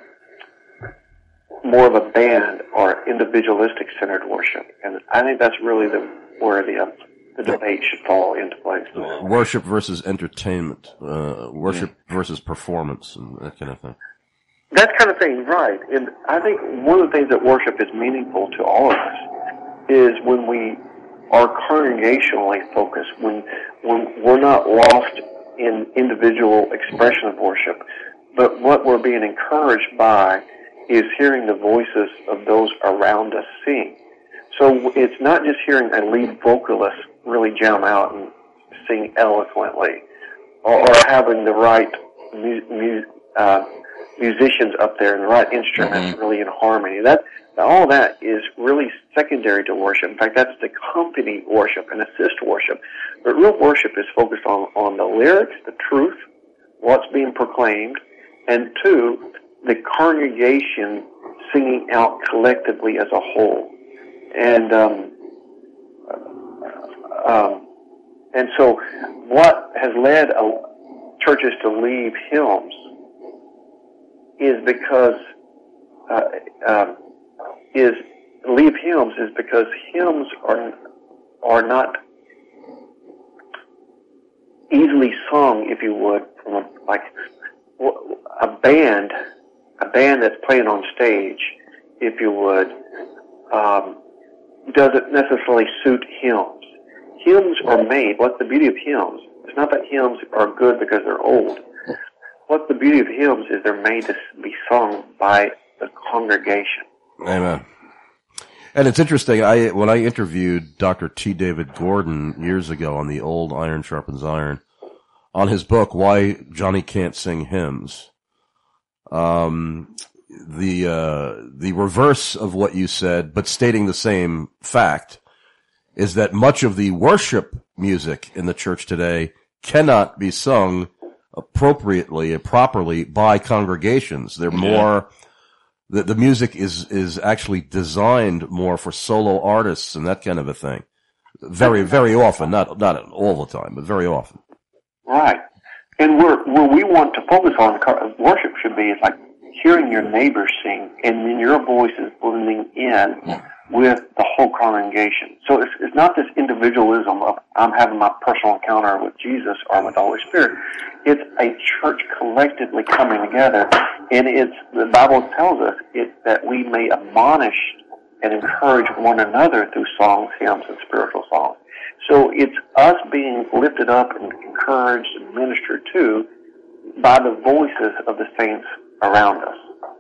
more of a band or individualistic-centered worship? And I think that's really the where the uh, the debate should fall into place. Worship versus entertainment, uh, worship yeah. versus performance, and that kind of thing. That kind of thing, right. And I think one of the things that worship is meaningful to all of us is when we are congregationally focused, when, when we're not lost in individual expression of worship, but what we're being encouraged by is hearing the voices of those around us sing. So it's not just hearing a lead vocalist really jam out and sing eloquently, or, or having the right mu- mu- uh, musicians up there and the right instruments mm-hmm. really in harmony. That all that is really secondary to worship. In fact, that's to accompany worship and assist worship. But real worship is focused on, on the lyrics, the truth, what's being proclaimed, and two, the congregation singing out collectively as a whole. And um, Um, and so what has led uh, churches to leave hymns is because, uh, um, is, leave hymns is because hymns are, are not easily sung, if you would, from a, like a band, a band that's playing on stage, if you would, um, doesn't necessarily suit hymns. Hymns are made. What's the beauty of hymns? It's not that hymns are good because they're old. What's the beauty of hymns is they're made to be sung by the congregation. Amen. And it's interesting. I when I interviewed Doctor T. David Gordon years ago on the old Iron Sharpens Iron, on his book Why Johnny Can't Sing Hymns, um, the uh, the reverse of what you said, but stating the same fact, is that much of the worship music in the church today cannot be sung appropriately and properly by congregations. They're more, the, the music is, is actually designed more for solo artists and that kind of a thing. Very, very often, not, not all the time, but very often. Right. And where, where we want to focus on worship should be is like hearing your neighbors sing and then your voice is blending in with the whole congregation. So it's, it's not this individualism of I'm having my personal encounter with Jesus or with the Holy Spirit. It's a church collectively coming together, and it's the Bible tells us it, that we may admonish and encourage one another through songs, hymns, and spiritual songs. So it's us being lifted up and encouraged and ministered to by the voices of the saints around us.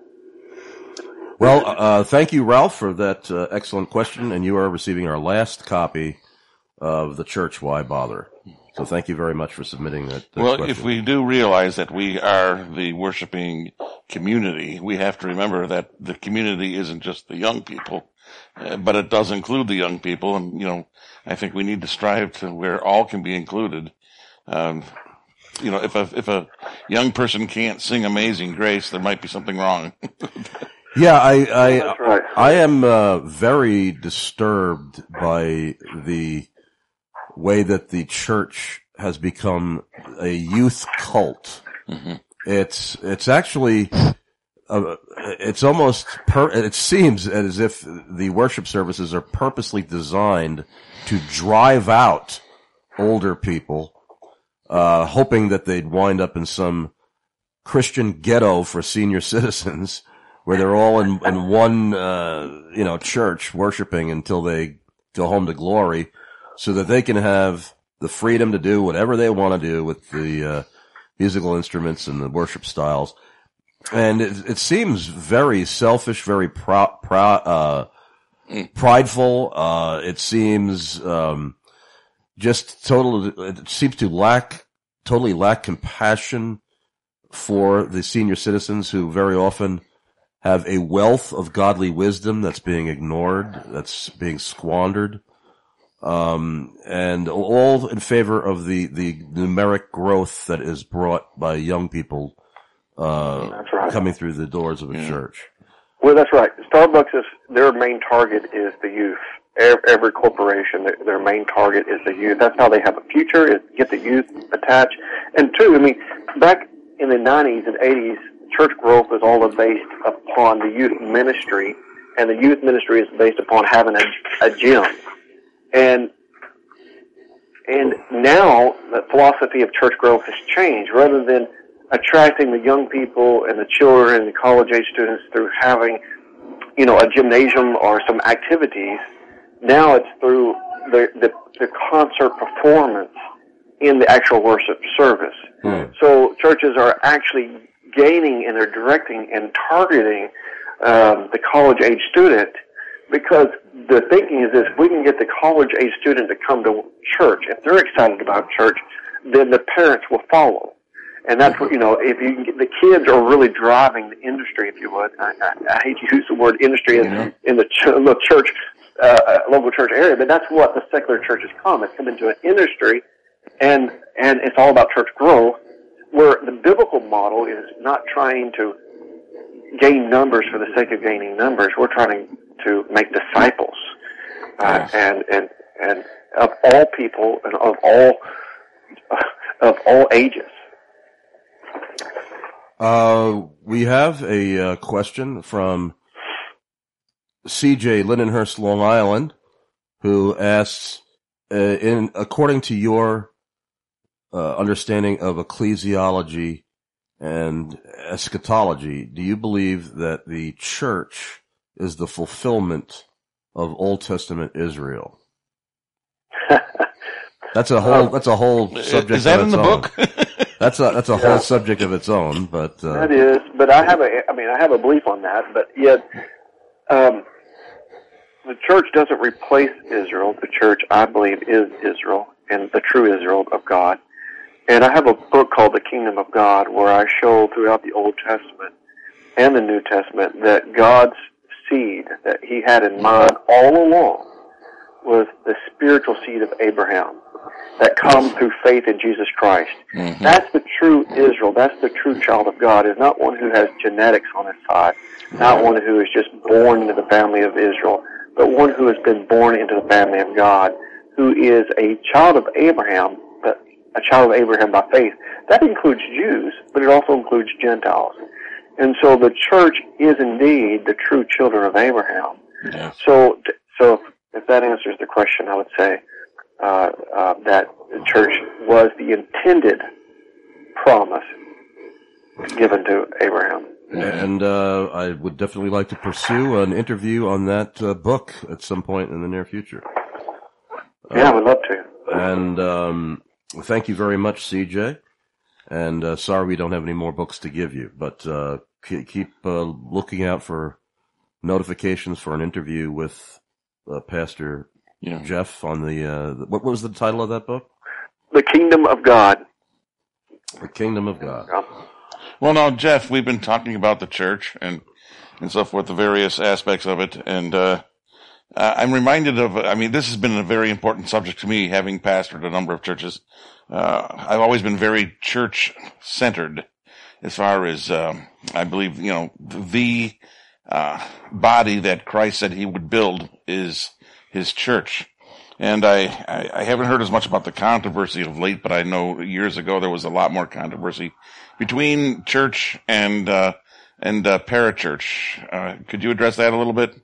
Well, uh, thank you, Ralph, for that uh, excellent question, and you are receiving our last copy of The Church, Why Bother? So thank you very much for submitting that, that well, question. If we do realize that we are the worshiping community, we have to remember that the community isn't just the young people, uh, but it does include the young people, and, you know, I think we need to strive to where all can be included. Um, you know, if a, if a young person can't sing Amazing Grace, there might be something wrong. Yeah, I I, That's right. I am uh, very disturbed by the way that the church has become a youth cult. Mm-hmm. It's it's actually uh, it's almost per, it seems as if the worship services are purposely designed to drive out older people, uh, hoping that they'd wind up in some Christian ghetto for senior citizens, where they're all in, in one, uh, you know, church worshiping until they go home to glory, so that they can have the freedom to do whatever they want to do with the, uh, musical instruments and the worship styles. And it, it seems very selfish, very proud, proud, uh, prideful. Uh, it seems, um, just total, it seems to lack, totally lack compassion for the senior citizens who very often have a wealth of godly wisdom that's being ignored, that's being squandered, um, and all in favor of the, the numeric growth that is brought by young people uh, That's right. coming through the doors of a yeah. church. Well, that's right. Starbucks is, their main target is the youth. Every corporation, their main target is the youth. That's how they have a future, is get the youth attached. And two, I mean, back in the nineties and eighties, church growth was all based upon the youth ministry, and the youth ministry is based upon having a, a gym. And and now the philosophy of church growth has changed. Rather than attracting the young people and the children and the college-age students through having, you know, a gymnasium or some activities, now it's through the the, the concert performance in the actual worship service. Hmm. So churches are actually gaining and they're directing and targeting um, the college-age student, because the thinking is this: we can get the college-age student to come to church. If they're excited about church, then the parents will follow. And that's what, you know, if you can get, the kids are really driving the industry, if you would. I, I, I hate to use the word industry in, Yeah. in the, ch- the church, uh, local church area, but that's what the secular church has come. It's come into an industry, and and it's all about church growth, where the biblical model is not trying to gain numbers for the sake of gaining numbers. We're trying to make disciples, uh, and and and of all people and of all of all ages. Uh, we have a uh, question from C J Lindenhurst, Long Island, who asks, uh, in according to your uh, understanding of ecclesiology and eschatology, do you believe that the church is the fulfillment of Old Testament Israel? That's a whole. That's a whole subject. Is that of in its the own. book? That's a that's a Yeah. whole subject of its own. But uh, That is, but I have a, I mean, I have a belief on that. But yet, um, the church doesn't replace Israel. The church, I believe, is Israel and the true Israel of God. And I have a book called The Kingdom of God, where I show throughout the Old Testament and the New Testament that God's seed that He had in mind all along was the spiritual seed of Abraham that comes through faith in Jesus Christ. Mm-hmm. That's the true Israel. That's the true child of God. Is not one who has genetics on his side, not one who is just born into the family of Israel, but one who has been born into the family of God, who is a child of Abraham, but a child of Abraham by faith. That includes Jews, but it also includes Gentiles. And so the church is indeed the true children of Abraham. Yes. So, so if that answers the question, I would say uh, uh, that the church was the intended promise given to Abraham. and uh, I would definitely like to pursue an interview on that uh, book at some point in the near future. Yeah, I would love to. And um, thank you very much, C J. And uh, sorry we don't have any more books to give you, but uh, keep uh, looking out for notifications for an interview with uh, Pastor Yeah. Jeff on the, uh, the, what was the title of that book? The Kingdom of God. The Kingdom of God. Well, now, Jeff, we've been talking about the church and and so forth, the various aspects of it, and uh, I'm reminded of, I mean, this has been a very important subject to me, having pastored a number of churches. Uh, I've always been very church-centered as far as, um, I believe, you know, the uh, body that Christ said He would build is His church. And I, I, I haven't heard as much about the controversy of late, but I know years ago there was a lot more controversy between church and uh, and uh, parachurch. Uh, could you address that a little bit?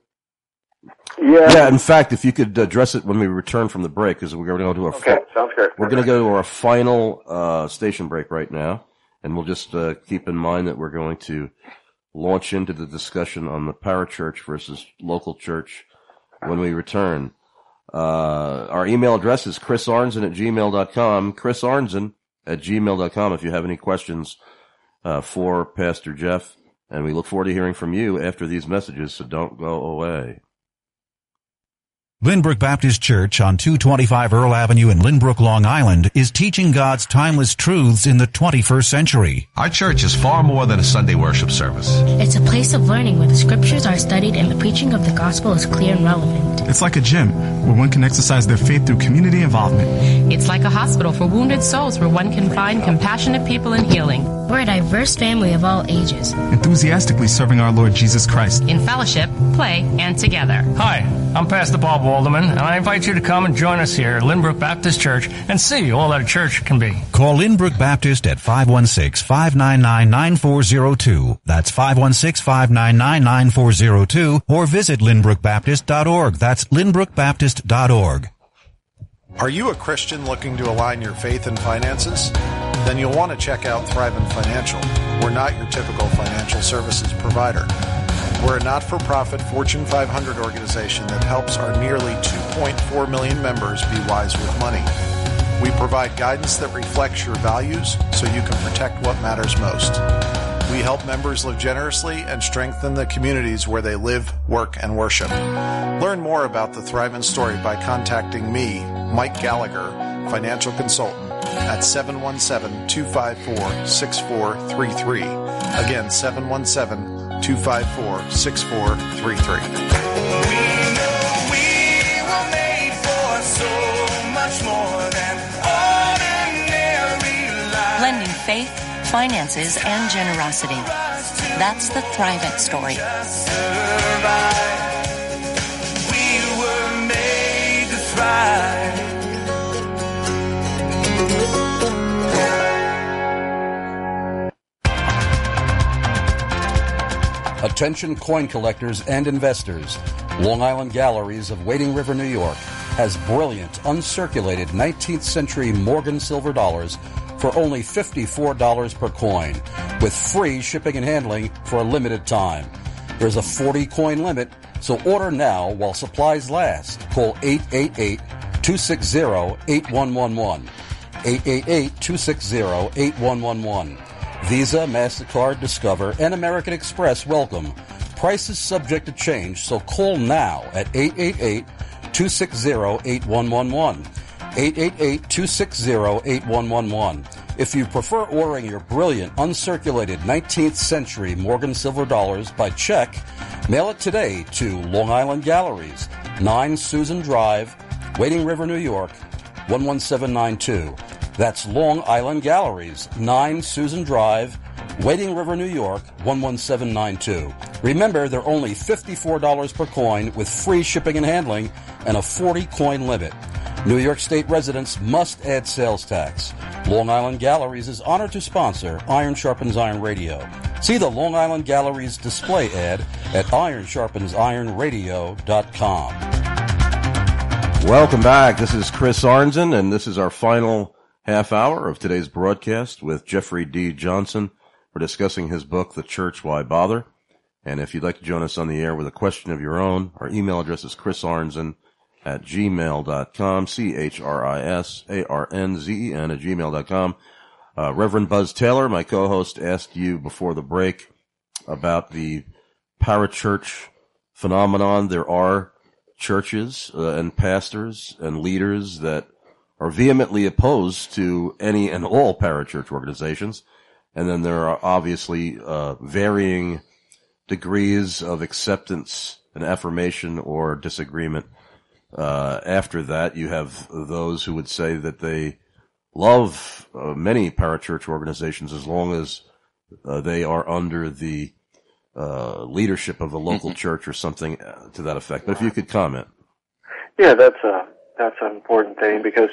Yeah. Yeah, in fact, if you could address it when we return from the break, because we're going to go to our Okay, sounds good. we're going to go to our final uh, station break right now, and we'll just uh, keep in mind that we're going to launch into the discussion on the parachurch versus local church when we return. Uh, our email address is chris arnzen at gmail dot com, chris arnzen at gmail dot com if you have any questions uh, for Pastor Jeff, and we look forward to hearing from you after these messages, so don't go away. Lynbrook Baptist Church on two twenty-five Earl Avenue in Lynbrook, Long Island is teaching God's timeless truths in the twenty-first century. Our church is far more than a Sunday worship service. It's a place of learning where the scriptures are studied and the preaching of the gospel is clear and relevant. It's like a gym where one can exercise their faith through community involvement. It's like a hospital for wounded souls where one can find compassionate people in healing. We're a diverse family of all ages, enthusiastically serving our Lord Jesus Christ in fellowship, play, and together. Hi, I'm Pastor Bob Walderman, and I invite you to come and join us here at Lynbrook Baptist Church and see all that a church can be. Call Lynbrook Baptist at five one six, five nine nine, nine four zero two. That's five one six, five nine nine, nine four zero two, or visit lynbrook baptist dot org. That's lynbrook baptist dot org. Are you a Christian looking to align your faith and finances? Then you'll want to check out Thrivent Financial. We're not your typical financial services provider. We're a not-for-profit Fortune five hundred organization that helps our nearly two point four million members be wise with money. We provide guidance that reflects your values so you can protect what matters most. We help members live generously and strengthen the communities where they live, work, and worship. Learn more about the Thrivent story by contacting me, Mike Gallagher, financial consultant, at seven one seven, two five four, six four three three. Again, seven one seven, two five four, six four three three. We know we were made for so much more than ordinary life. Blending faith, finances, and generosity. That's the Thrivent story. We were made to thrive. Attention coin collectors and investors. Long Island Galleries of Wading River, New York has brilliant, uncirculated nineteenth century Morgan silver dollars for only fifty-four dollars per coin, with free shipping and handling for a limited time. There's a forty coin limit, so order now while supplies last. Call eight eight eight, two six zero, eight one one one. eight eight eight, two six zero, eight one one one. Visa, MasterCard, Discover, and American Express welcome. Price is subject to change, so call now at eight eight eight, two six zero, eight one one one. eight eight eight, two six zero, eight one one one. If you prefer ordering your brilliant, uncirculated nineteenth century Morgan silver dollars by check, mail it today to Long Island Galleries, nine Susan Drive, Wading River, New York, one one seven nine two. That's Long Island Galleries, nine Susan Drive, Wading River, New York, one one seven nine two. Remember, they're only fifty-four dollars per coin with free shipping and handling and a forty coin limit. New York State residents must add sales tax. Long Island Galleries is honored to sponsor Iron Sharpens Iron Radio. See the Long Island Galleries display ad at iron sharpens iron radio dot com. Welcome back. This is Chris Arnzen, and this is our final half hour of today's broadcast with Jeffrey D. Johnson. We're discussing his book, The Church, Why Bother? And if you'd like to join us on the air with a question of your own, our email address is chrisarnzen at gmail dot com, C H R I S A R N Z E N at gmail dot com. Uh, Reverend Buzz Taylor, my co-host, asked you before the break about the parachurch phenomenon. There are churches uh, and pastors and leaders that are vehemently opposed to any and all parachurch organizations. And then there are obviously uh, varying degrees of acceptance and affirmation or disagreement. Uh, after that, you have those who would say that they love uh, many parachurch organizations as long as uh, they are under the uh, leadership of a local church or something to that effect. But if you could comment. Yeah, that's a, that's an important thing because,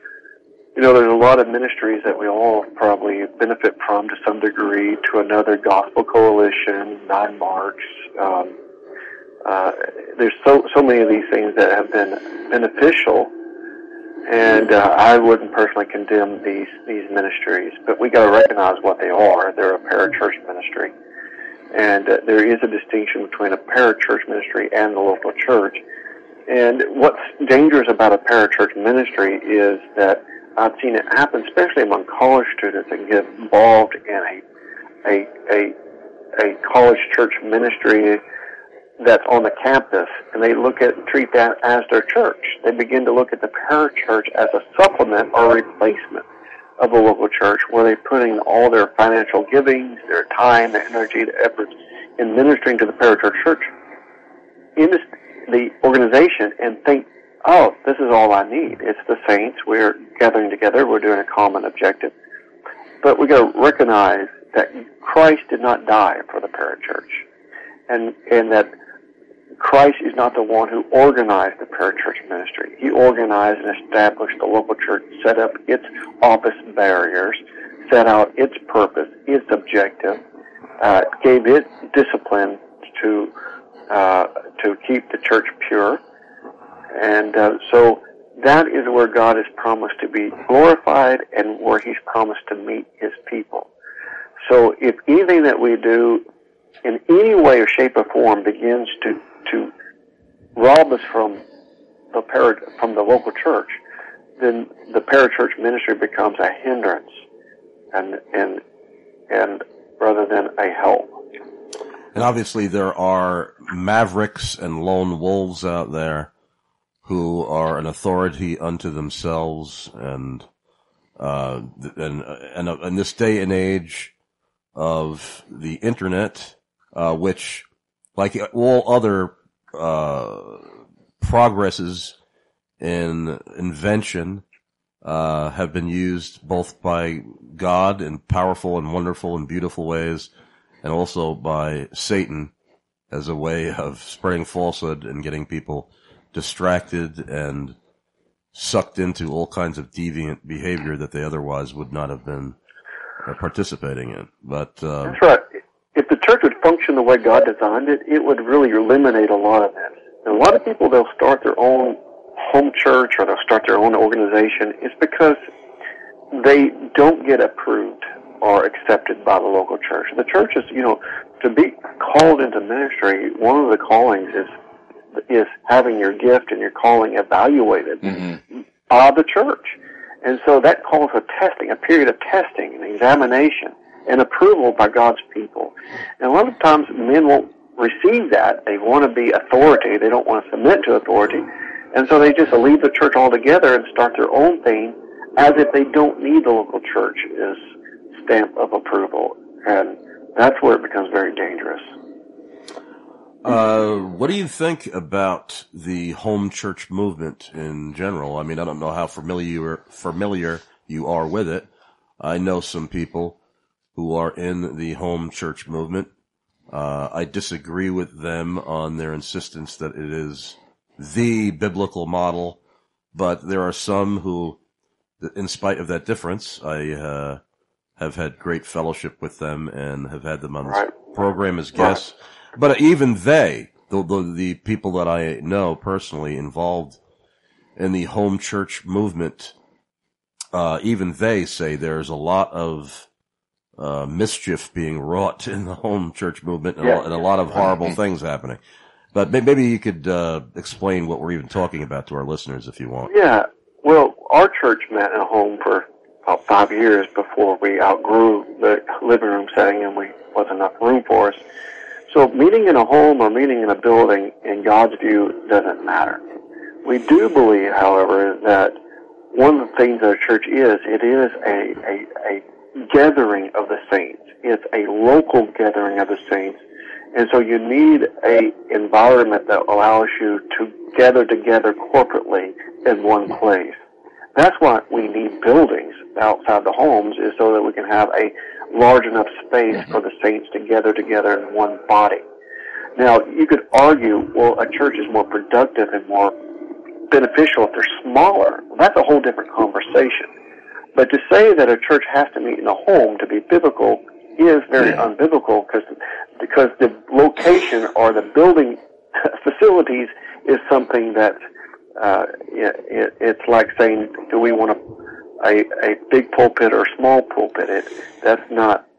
you know, there's a lot of ministries that we all probably benefit from to some degree, to another, Gospel Coalition, Nine Marks. Um, uh, there's so so many of these things that have been beneficial, and uh, I wouldn't personally condemn these these ministries, but we got to recognize what they are. They're a parachurch ministry, and uh, there is a distinction between a parachurch ministry and the local church. And what's dangerous about a parachurch ministry is that I've seen it happen, especially among college students that get involved in a, a, a, a college church ministry that's on the campus, and they look at, treat that as their church. They begin to look at the parachurch as a supplement or replacement of a local church, where they're putting all their financial givings, their time, their energy, their efforts in ministering to the parachurch church in this, the organization, and think, oh, this is all I need. It's the saints. We're gathering together. We're doing a common objective. But we got to recognize that Christ did not die for the parachurch, and and that Christ is not the one who organized the parachurch ministry. He organized and established the local church, set up its office barriers, set out its purpose, its objective, uh, gave it discipline to uh, to keep the church pure. And uh, so that is where God has promised to be glorified and where He's promised to meet His people. So if anything that we do in any way or shape or form begins to, to rob us from the para, from the local church, then the parachurch ministry becomes a hindrance and, and, and rather than a help. And obviously there are mavericks and lone wolves out there who are an authority unto themselves, and uh, and and in this day and age of the internet, uh, which, like all other uh, progresses in invention, uh, have been used both by God in powerful and wonderful and beautiful ways, and also by Satan as a way of spreading falsehood and getting people distracted and sucked into all kinds of deviant behavior that they otherwise would not have been uh, participating in. But uh, That's right. If the church would function the way God designed it, it would really eliminate a lot of that. And a lot of people, they'll start their own home church or they'll start their own organization. It's because they don't get approved or accepted by the local church. The church is, you know, to be called into ministry, one of the callings is is having your gift and your calling evaluated mm-hmm. by the church. And so that calls for testing, a period of testing and examination and approval by God's people. And a lot of times men won't receive that. They want to be authority. They don't want to submit to authority. And so they just leave the church altogether and start their own thing as if they don't need the local church's stamp of approval. And that's where it becomes very dangerous. Uh, what do you think about the home church movement in general? I mean, I don't know how familiar familiar you are with it. I know some people who are in the home church movement. Uh, I disagree with them on their insistence that it is the biblical model, but there are some who, in spite of that difference, I uh, have had great fellowship with them and have had them on this program as guests. Right. But even they, the, the the people that I know personally involved in the home church movement, uh, even they say there's a lot of uh, mischief being wrought in the home church movement and, yeah. a, and a lot of horrible things happening. But maybe you could uh, explain what we're even talking about to our listeners if you want. Yeah. Well, our church met in a home for about five years before we outgrew the living room setting and we wasn't enough room for us. So meeting in a home or meeting in a building, in God's view, doesn't matter. We do believe, however, that one of the things that a church is, it is a, a, a gathering of the saints. It's a local gathering of the saints. And so you need a environment that allows you to gather together corporately in one place. That's why we need buildings outside the homes, is so that we can have a large enough space for the saints to gather together in one body. Now, you could argue, well, a church is more productive and more beneficial if they're smaller. Well, that's a whole different conversation. But to say that a church has to meet in a home to be biblical is very yeah. unbiblical, because because the location or the building facilities is something that uh, it, it, it's like saying, do we want a A, a big pulpit or a small pulpit? It, that's not,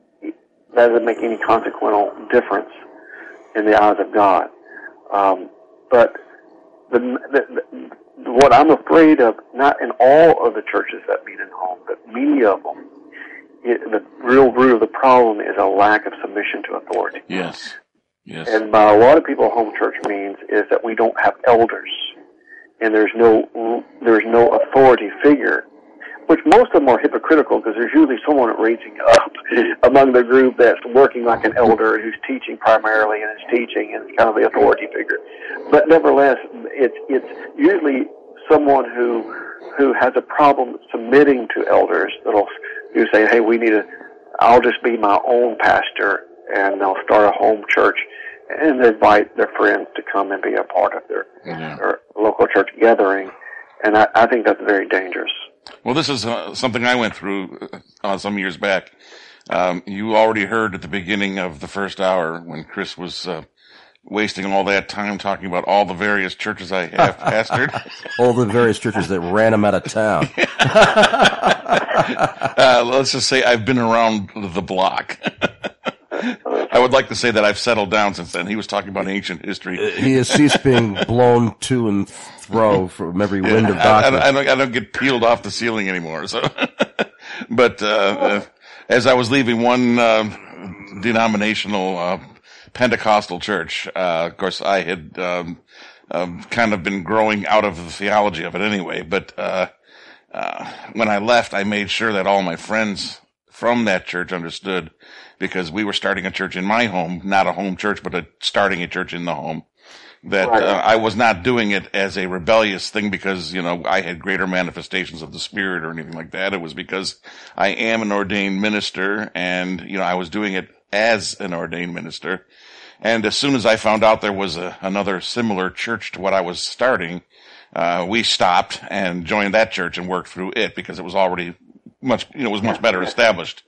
that doesn't make any consequential difference in the eyes of God. Um, but the, the, the, what I'm afraid of, not in all of the churches that meet in home, but many of them, it, the real root of the problem is a lack of submission to authority. Yes. Yes. And by a lot of people, home church means is that we don't have elders, and there's no there's no authority figure. Which most of them are hypocritical, because there's usually someone raising up among the group that's working like an elder who's teaching primarily and is teaching and is kind of the authority figure. But nevertheless, it's it's usually someone who who has a problem submitting to elders that'll who say, hey, we need to, I'll just be my own pastor, and they'll start a home church and invite their friends to come and be a part of their, yeah. their local church gathering. And I, I think that's very dangerous. Well, this is uh, something I went through uh, some years back. Um, you already heard at the beginning of the first hour when Chris was uh, wasting all that time talking about all the various churches I have pastored. All the various churches that ran him out of town. uh, let's just say I've been around the block. I would like to say that I've settled down since then. He was talking about ancient history. He has ceased being blown to and fro from every wind yeah, of doctrine. I, I, don't, I don't get peeled off the ceiling anymore. So, but uh, uh, as I was leaving one uh, denominational uh, Pentecostal church, uh, of course, I had um, um, kind of been growing out of the theology of it anyway. But uh, uh, when I left, I made sure that all my friends from that church understood, because we were starting a church in my home, not a home church, but a, starting a church in the home, that right. uh, I was not doing it as a rebellious thing because, you know, I had greater manifestations of the Spirit or anything like that. It was because I am an ordained minister, and, you know, I was doing it as an ordained minister. And as soon as I found out there was a, another similar church to what I was starting, uh, we stopped and joined that church and worked through it because it was already much, you know, it was much better established.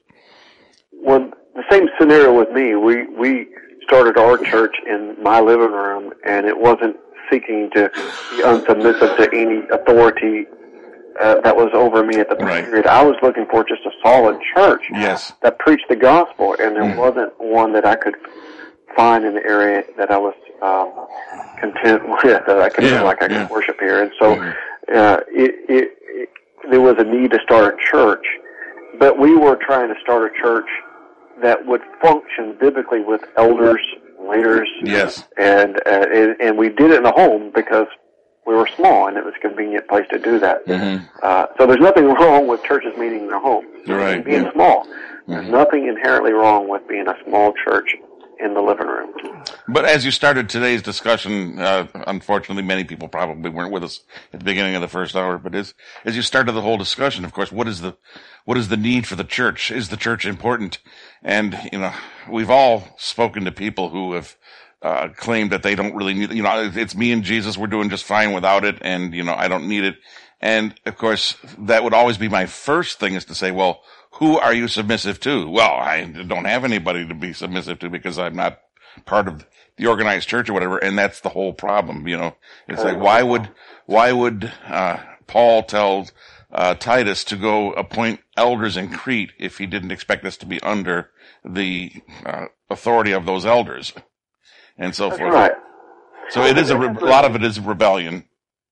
Well, the same scenario with me. We we started our church in my living room, and it wasn't seeking to be unsubmissive to any authority uh, that was over me at the Right. period. I was looking for just a solid church Yes. that preached the gospel, and there Mm. wasn't one that I could find in the area that I was um, content with, that I could Yeah, feel like I could yeah. worship here. And so uh, it, it, it, there was a need to start a church, but we were trying to start a church that would function biblically with elders, leaders, Yes. and, uh, and and we did it in the home because we were small and it was a convenient place to do that. Mm-hmm. Uh, so there's nothing wrong with churches meeting in their home. Right, Being yeah. small. There's nothing inherently wrong with being a small church in the living room. But as you started today's discussion, uh, unfortunately, many people probably weren't with us at the beginning of the first hour. But as as you started the whole discussion, of course, what is the what is the need for the church? Is the church important? And you know, we've all spoken to people who have uh, claimed that they don't really need. You know, it's me and Jesus. We're doing just fine without it, and you know, I don't need it. And of course, that would always be my first thing is to say, well, who are you submissive to? Well, I don't have anybody to be submissive to because I'm not part of the organized church or whatever. And that's the whole problem. You know, it's like, why would, why would, uh, Paul tell, uh, Titus to go appoint elders in Crete if he didn't expect us to be under the, uh, authority of those elders and so That's forth. right. So it is a, re- a lot of it is rebellion.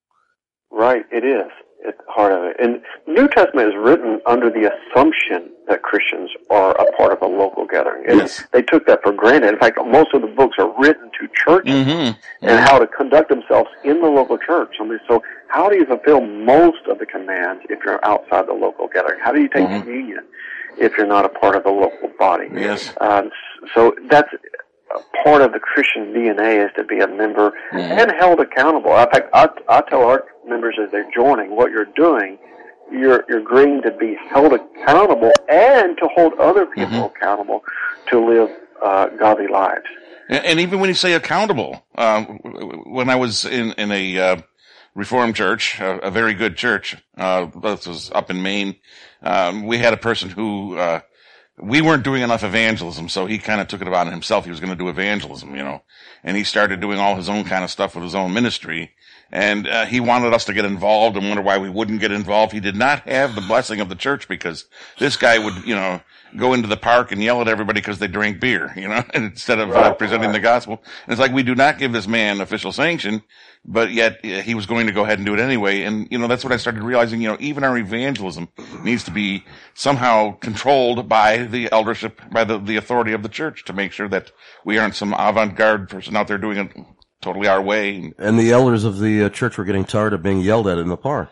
Right, it is. It's heart of it. And the New Testament is written under the assumption that Christians are a part of a local gathering. And Yes. they took that for granted. In fact, most of the books are written to churches Mm-hmm. and how to conduct themselves in the local church. I mean, so how do you fulfill most of the commands if you're outside the local gathering? How do you take Mhm. communion if you're not a part of the local body? Yes. Um, so that's a part of the Christian D N A is to be a member Mhm. and held accountable. In fact, I, I tell our members as they're joining, what you're doing, you're you're agreeing to be held accountable and to hold other people Mhm. accountable to live uh, godly lives. And, and even when you say accountable, um, when I was in, in a, uh, Reformed church, a, a very good church, uh, this was up in Maine, um, we had a person who, uh, we weren't doing enough evangelism, so he kind of took it upon himself. He was going to do evangelism, you know, and he started doing all his own kind of stuff with his own ministry. And uh, he wanted us to get involved and wonder why we wouldn't get involved. He did not have the blessing of the church because this guy would, you know, go into the park and yell at everybody because they drank beer, you know, instead of uh, presenting the gospel. And it's like we do not give this man official sanction, but yet uh, he was going to go ahead and do it anyway. And, you know, that's what I started realizing, you know, even our evangelism needs to be somehow controlled by the eldership, by the, the authority of the church to make sure that we aren't some avant-garde person out there doing it totally our way. And the elders of the uh, church were getting tired of being yelled at in the park.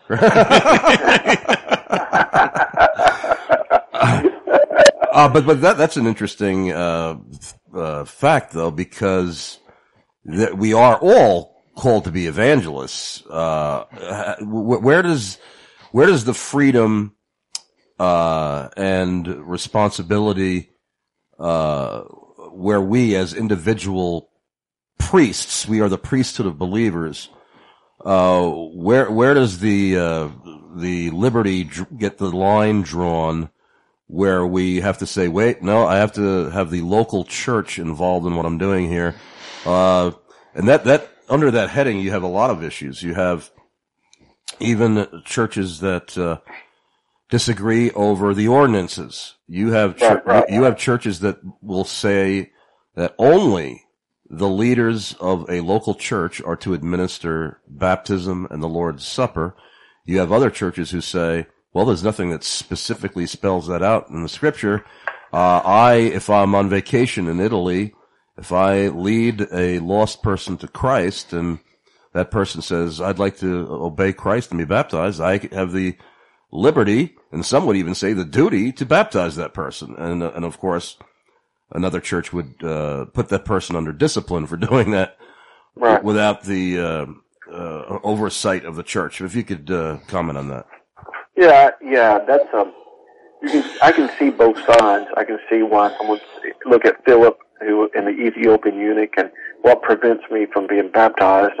uh, but but that that's an interesting uh, uh, fact, though, because that we are all called to be evangelists. Uh, wh- where does where does the freedom uh, and responsibility uh, where we as individual priests, we are the priesthood of believers. Uh, where, where does the, uh, the liberty dr- get the line drawn where we have to say, wait, no, I have to have the local church involved in what I'm doing here. Uh, and that, that, under that heading, you have a lot of issues. You have even churches that, uh, disagree over the ordinances. You have, ch- you have churches that will say that only the leaders of a local church are to administer baptism and the Lord's Supper. You have other churches who say, well, there's nothing that specifically spells that out in the scripture. Uh, I, if I'm on vacation in Italy, if I lead a lost person to Christ and that person says, I'd like to obey Christ and be baptized, I have the liberty, and some would even say the duty, to baptize that person. And, and of course, another church would uh, put that person under discipline for doing that right. without the uh, uh, oversight of the church. If you could uh, comment on that. Yeah, yeah, that's um. You can, I can see both sides. I can see why someone look at Philip, who in the Ethiopian eunuch, and what prevents me from being baptized, and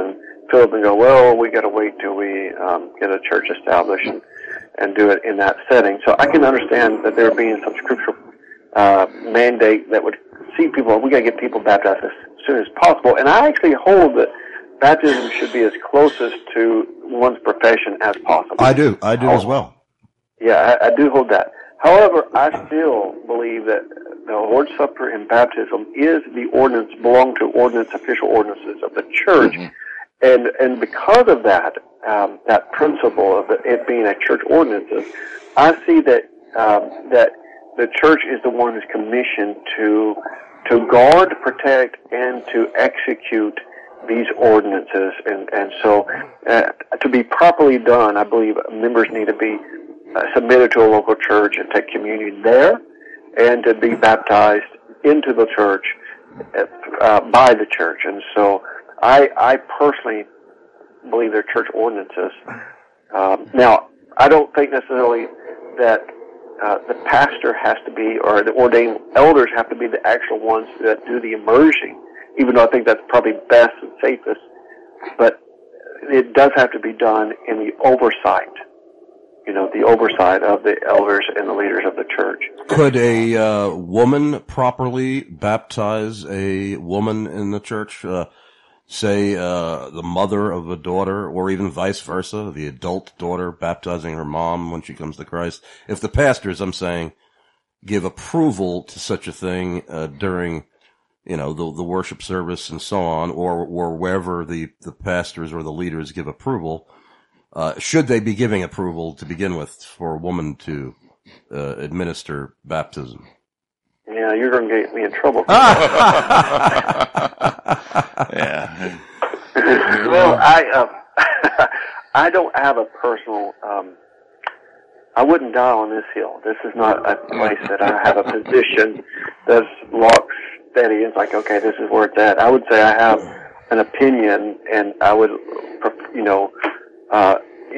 fill up and go, well, we got to wait till we um, get a church established and, and do it in that setting. So I can understand that there being some scriptural uh, mandate that would see people, we got to get people baptized as soon as possible. And I actually hold that baptism should be as closest to one's profession as possible. I do. I do as well. Yeah, I, I do hold that. However, I still believe that the Lord's Supper and baptism is the ordinance, belong to ordinance, official ordinances of the church. Mm-hmm. And and because of that, um, that principle of it being a church ordinances, I see that um, that the church is the one who's commissioned to to guard, protect, and to execute these ordinances. And and so, uh, to be properly done, I believe members need to be uh, submitted to a local church and take communion there, and to be baptized into the church uh, by the church. And so, I, I personally believe they're church ordinances. Um, now, I don't think necessarily that uh, the pastor has to be, or the ordained elders have to be the actual ones that do the immersion, even though I think that's probably best and safest. But it does have to be done in the oversight, you know, the oversight of the elders and the leaders of the church. Could a uh, woman properly baptize a woman in the church? Uh, say uh, the mother of a daughter, or even vice versa, the adult daughter baptizing her mom when she comes to Christ. If the pastors, I'm saying, give approval to such a thing uh, during, you know, the the worship service and so on, or or wherever the the pastors or the leaders give approval, uh, should they be giving approval to begin with for a woman to uh, administer baptism? Yeah, you're going to get me in trouble. Yeah. Well, I uh, I don't have a personal. Um, I wouldn't die on this hill. This is not a place that I have a position that's locked steady. It's like, okay, this is where it's at. I would say I have an opinion, and I would, you know, uh,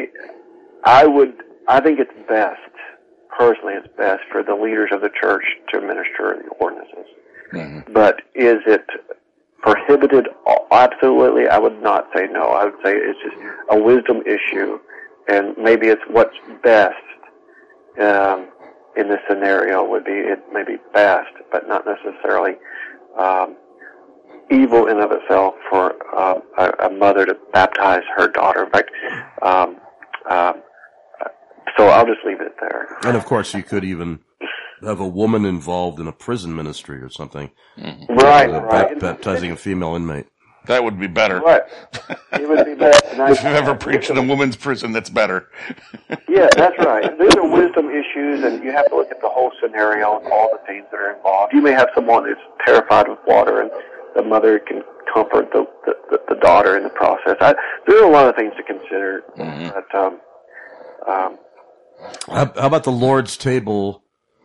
I would. I think it's best. Personally, it's best for the leaders of the church to administer the ordinances. Mm-hmm. But is it prohibited? Absolutely, I would not say no. I would say it's just a wisdom issue, and maybe it's what's best um, in this scenario would be, it may be best, but not necessarily um, evil in of itself for uh, a, a mother to baptize her daughter. In fact, um, um, so I'll just leave it there. And of course, you could even have a woman involved in a prison ministry or something. Mm-hmm. Right, uh, right. Baptizing a female inmate. That would be better. Right. It would be better. If you've ever preached in a woman's prison, that's better. Yeah, that's right. These are wisdom issues, and you have to look at the whole scenario and all the things that are involved. You may have someone who's terrified with water, and the mother can comfort the the, the daughter in the process. I, there are a lot of things to consider. Mm-hmm. But, um, um, how, how about the Lord's table,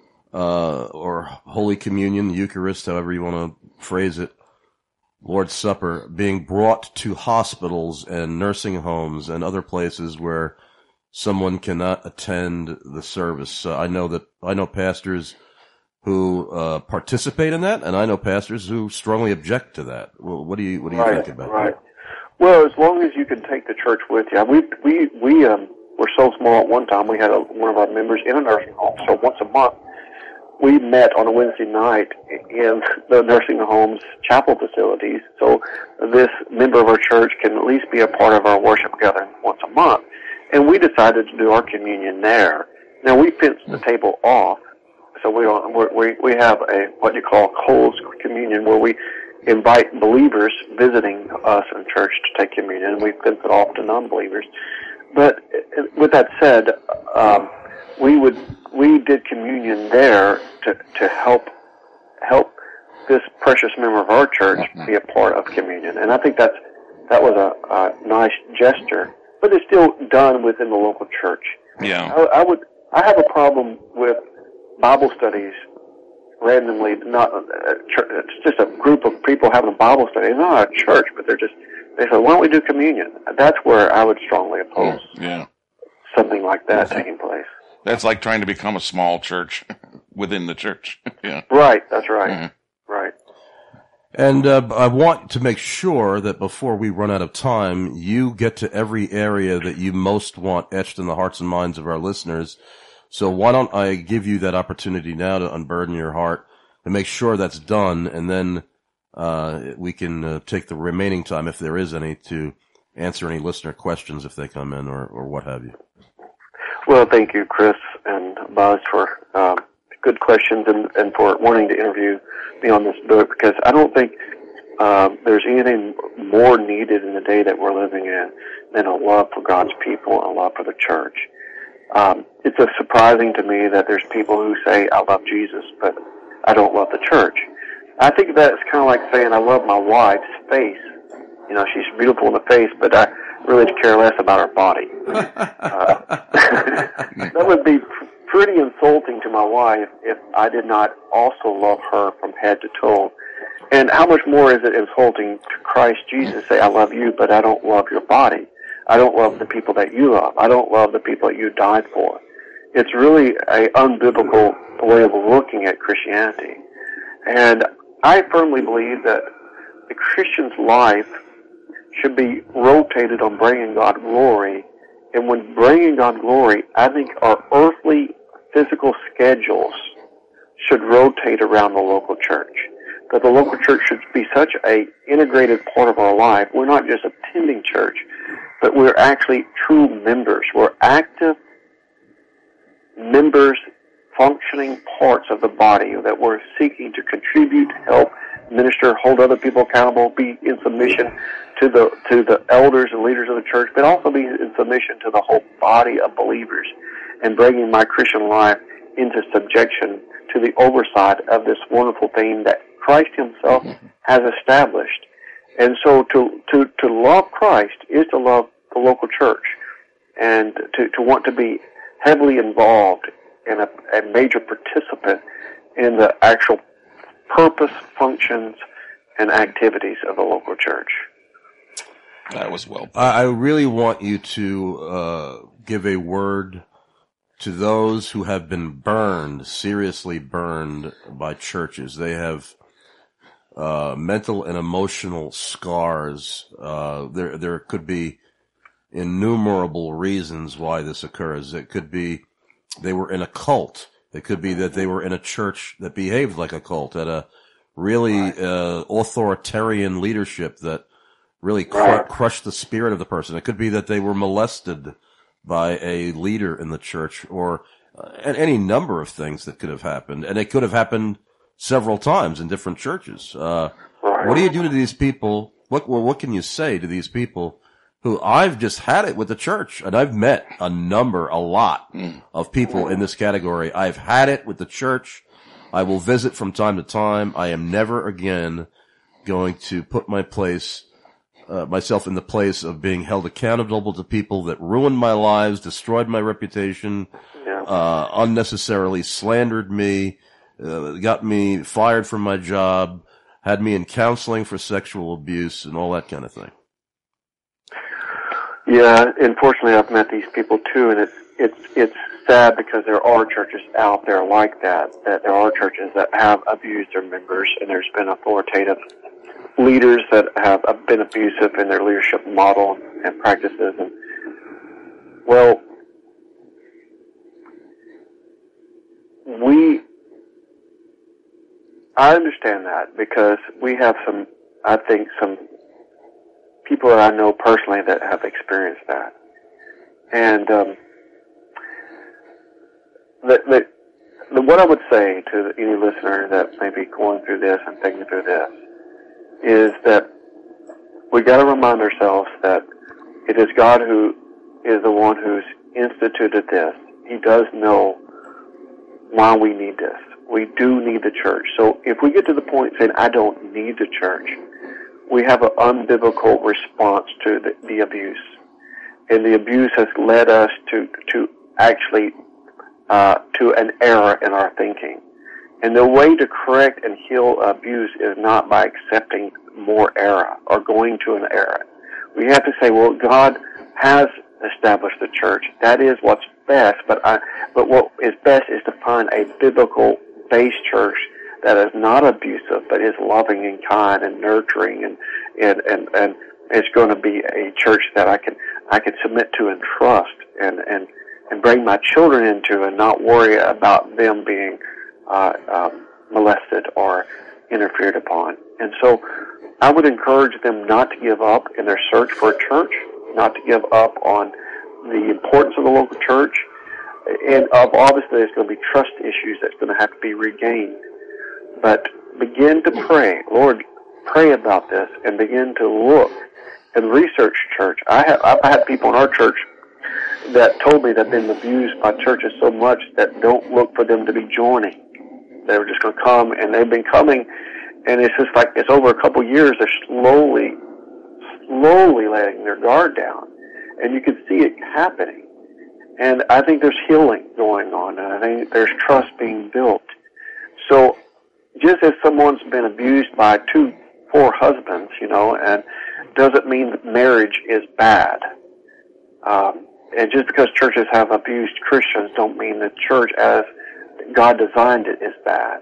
uh, or Holy Communion, the Eucharist, however you want to phrase it, Lord's Supper, being brought to hospitals and nursing homes and other places where someone cannot attend the service? Uh, I know that, I know pastors who, uh, participate in that, and I know pastors who strongly object to that. Well, what do you, what do you right, think about right. that? Well, as long as you can take the church with you. We, we, we, um, were so small at one time, we had a, one of our members in a nursing home, so once a month, we met on a Wednesday night in the nursing home's chapel facilities, so this member of our church can at least be a part of our worship gathering once a month. And we decided to do our communion there. Now, we fenced the table off, so we don't, we're, we we have a what you call closed communion, where we invite believers visiting us in church to take communion, and we fence it off to non-believers. But with that said, um, we would we did communion there to to help help this precious member of our church be a part of communion, and I think that's that was a, a nice gesture. But it's still done within the local church. Yeah, I, I would. I have a problem with Bible studies randomly. Not a church, it's just a group of people having a Bible study. It's not a church, but they're just. They said, "Why don't we do communion?" That's where I would strongly oppose. Yeah, something like that taking place. That's like trying to become a small church within the church. Yeah. Right. That's right. Mm-hmm. Right. And uh, I want to make sure that before we run out of time, you get to every area that you most want etched in the hearts and minds of our listeners. So why don't I give you that opportunity now to unburden your heart, to make sure that's done, and then uh we can uh, take the remaining time, if there is any, to answer any listener questions if they come in, or, or what have you. Well, thank you, Chris and Buzz, for um, good questions and, and for wanting to interview me on this book, because I don't think um, there's anything more needed in the day that we're living in than a love for God's people and a love for the church. Um, it's a surprising to me that there's people who say, I love Jesus, but I don't love the church. I think that's kind of like saying I love my wife's face. You know, she's beautiful in the face, but I really care less about her body. Uh, that would be pretty insulting to my wife if I did not also love her from head to toe. And how much more is it insulting to Christ Jesus to say, I love you, but I don't love your body. I don't love the people that you love. I don't love the people that you died for. It's really an unbiblical way of looking at Christianity. And I firmly believe that the Christian's life should be rotated on bringing God glory. And when bringing God glory, I think our earthly physical schedules should rotate around the local church. That the local church should be such a integrated part of our life. We're not just attending church, but we're actually true members. We're active members, functioning parts of the body, that we're seeking to contribute, help, minister, hold other people accountable, be in submission to the to the elders and leaders of the church, but also be in submission to the whole body of believers, and bringing my Christian life into subjection to the oversight of this wonderful thing that Christ himself has established. And so to, to, to love Christ is to love the local church, and to, to want to be heavily involved and a, a major participant in the actual purpose, functions, and activities of the local church. That was well put. I really want you to uh, give a word to those who have been burned, seriously burned by churches. They have uh, mental and emotional scars. Uh, there, there could be innumerable reasons why this occurs. It could be they were in a cult. It could be that they were in a church that behaved like a cult, had a really uh, authoritarian leadership that really cr- crushed the spirit of the person. It could be that they were molested by a leader in the church, or uh, any number of things that could have happened. And it could have happened several times in different churches. Uh, what do you do to these people? What, well, what can you say to these people who I've just had it with the church? And I've met a number, a lot mm. of people in this category. I've had it with the church. I will visit from time to time. I am never again going to put my place Uh, myself in the place of being held accountable to people that ruined my lives, destroyed my reputation, yeah. uh, unnecessarily slandered me, uh, got me fired from my job, had me in counseling for sexual abuse, and all that kind of thing. Yeah, unfortunately, I've met these people too, and it's it's it's sad because there are churches out there like that. That there are churches that have abused their members, and there's been authoritative leaders that have been abusive in their leadership model and practices. And well, we, I understand that because we have some, I think some people that I know personally that have experienced that. And um, the, the, the, what I would say to any listener that may be going through this and thinking through this is that we got to remind ourselves that it is God who is the one who's instituted this. He does know why we need this. We do need the church. So if we get to the point saying, I don't need the church, we have an unbiblical response to the, the abuse. And the abuse has led us to, to actually, uh, to an error in our thinking. And the way to correct and heal abuse is not by accepting more error or going to an error. We have to say, well, God has established the church. That is what's best, but I, but what is best is to find a biblical-based church that is not abusive, but is loving and kind and nurturing, and and and, and it's going to be a church that I can I can submit to and trust, and and and bring my children into, and not worry about them being uh, um, molested or interfered upon. And so I would encourage them not to give up in their search for a church, not to give up on the importance of the local church, and uh, obviously there's going to be trust issues that's going to have to be regained. But begin to pray, Lord, pray about this, and begin to look and research church. I have I've had people in our church that told me they've been abused by churches so much that don't look for them to be joining. They were just going to come, and they've been coming, and it's just like it's over a couple of years. They're slowly, slowly letting their guard down, and you can see it happening. And I think there's healing going on, and I think there's trust being built. So just as someone's been abused by two poor husbands, you know, and doesn't mean that marriage is bad. Um, and just because churches have abused Christians don't mean the church as God designed it is bad.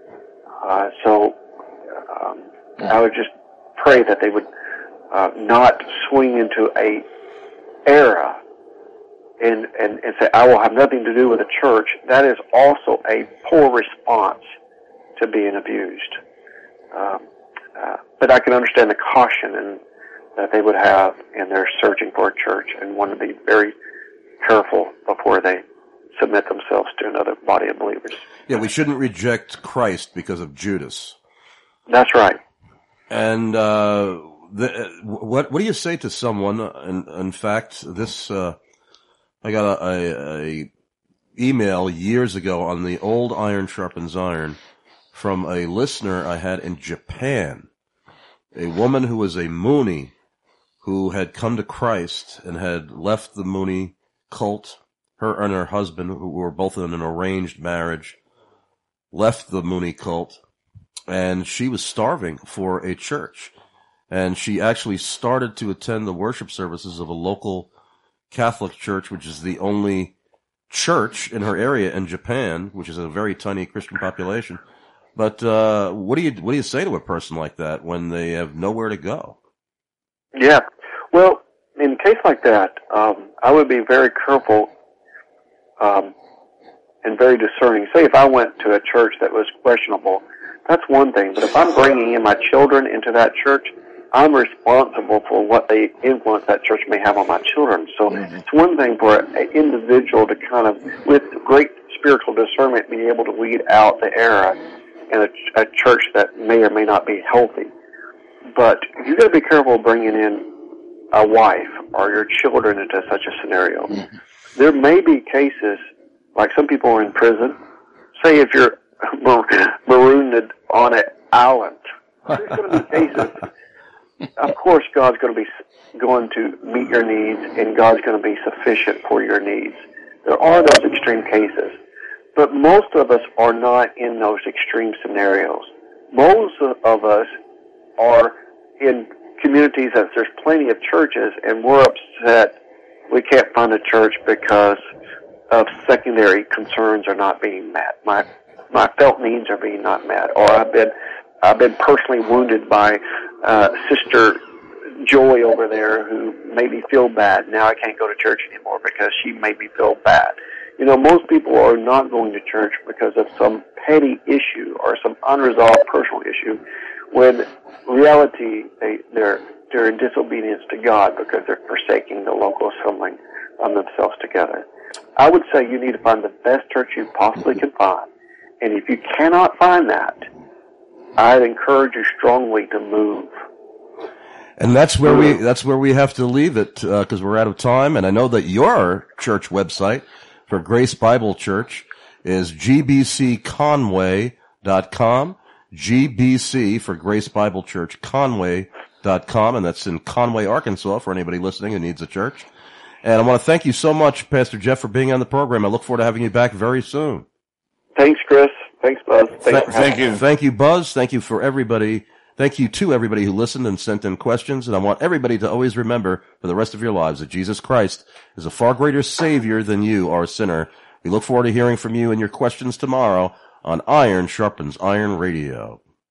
Uh, so um, I would just pray that they would uh, not swing into a era and, and, and say, I will have nothing to do with the church. That is also a poor response to being abused. Um, uh, but I can understand the caution and that they would have in their searching for a church, and want to be very careful before they submit themselves to another body of believers. Yeah, we shouldn't reject Christ because of Judas. That's right. And uh, the, what what do you say to someone? In, in fact, this uh, I got a, a, a email years ago on the old Iron Sharpens Iron from a listener I had in Japan, a woman who was a Moonie who had come to Christ and had left the Moonie cult. Her and her husband, who were both in an arranged marriage, left the Moonie cult, and she was starving for a church. And she actually started to attend the worship services of a local Catholic church, which is the only church in her area in Japan, which is a very tiny Christian population. But uh, what do you what do you say to a person like that when they have nowhere to go? Yeah. Well, in a case like that, um, I would be very careful um, and very discerning. Say if I went to a church that was questionable, that's one thing. But if I'm bringing in my children into that church, I'm responsible for what they influence that church may have on my children. So mm-hmm. It's one thing for an individual to kind of, with great spiritual discernment, be able to weed out the error in a, a church that may or may not be healthy. But you've got to be careful bringing in a wife or your children into such a scenario. Mm-hmm. There may be cases, like some people are in prison. Say if you're marooned on an island, there's going to be cases. Of course, God's going to be going to meet your needs, and God's going to be sufficient for your needs. There are those extreme cases, but most of us are not in those extreme scenarios. Most of us are in communities that there's plenty of churches, and we're upset we can't find a church because of secondary concerns are not being met. My my felt needs are being not met, or I've been I've been personally wounded by uh, Sister Joy over there who made me feel bad. Now I can't go to church anymore because she made me feel bad. You know, most people are not going to church because of some petty issue or some unresolved personal issue, when reality they, they're they're in disobedience to God because they're forsaking the local assembling of themselves together. I would say you need to find the best church you possibly can find, and if you cannot find that, I'd encourage you strongly to move. And that's where we that's where we have to leave it because uh, we're out of time. And I know that your church website for Grace Bible Church is g b c conway dot com. G B C for Grace Bible Church, Conway dot com, and that's in Conway, Arkansas, for anybody listening who needs a church. And I want to thank you so much, Pastor Jeff, for being on the program. I look forward to having you back very soon. Thanks, Chris. Thanks, Buzz. Thanks Th- for thank you. you. Thank you, Buzz. Thank you for everybody. Thank you to everybody who listened and sent in questions. And I want everybody to always remember for the rest of your lives that Jesus Christ is a far greater Savior than you are a sinner. We look forward to hearing from you and your questions tomorrow on Iron Sharpens Iron Radio.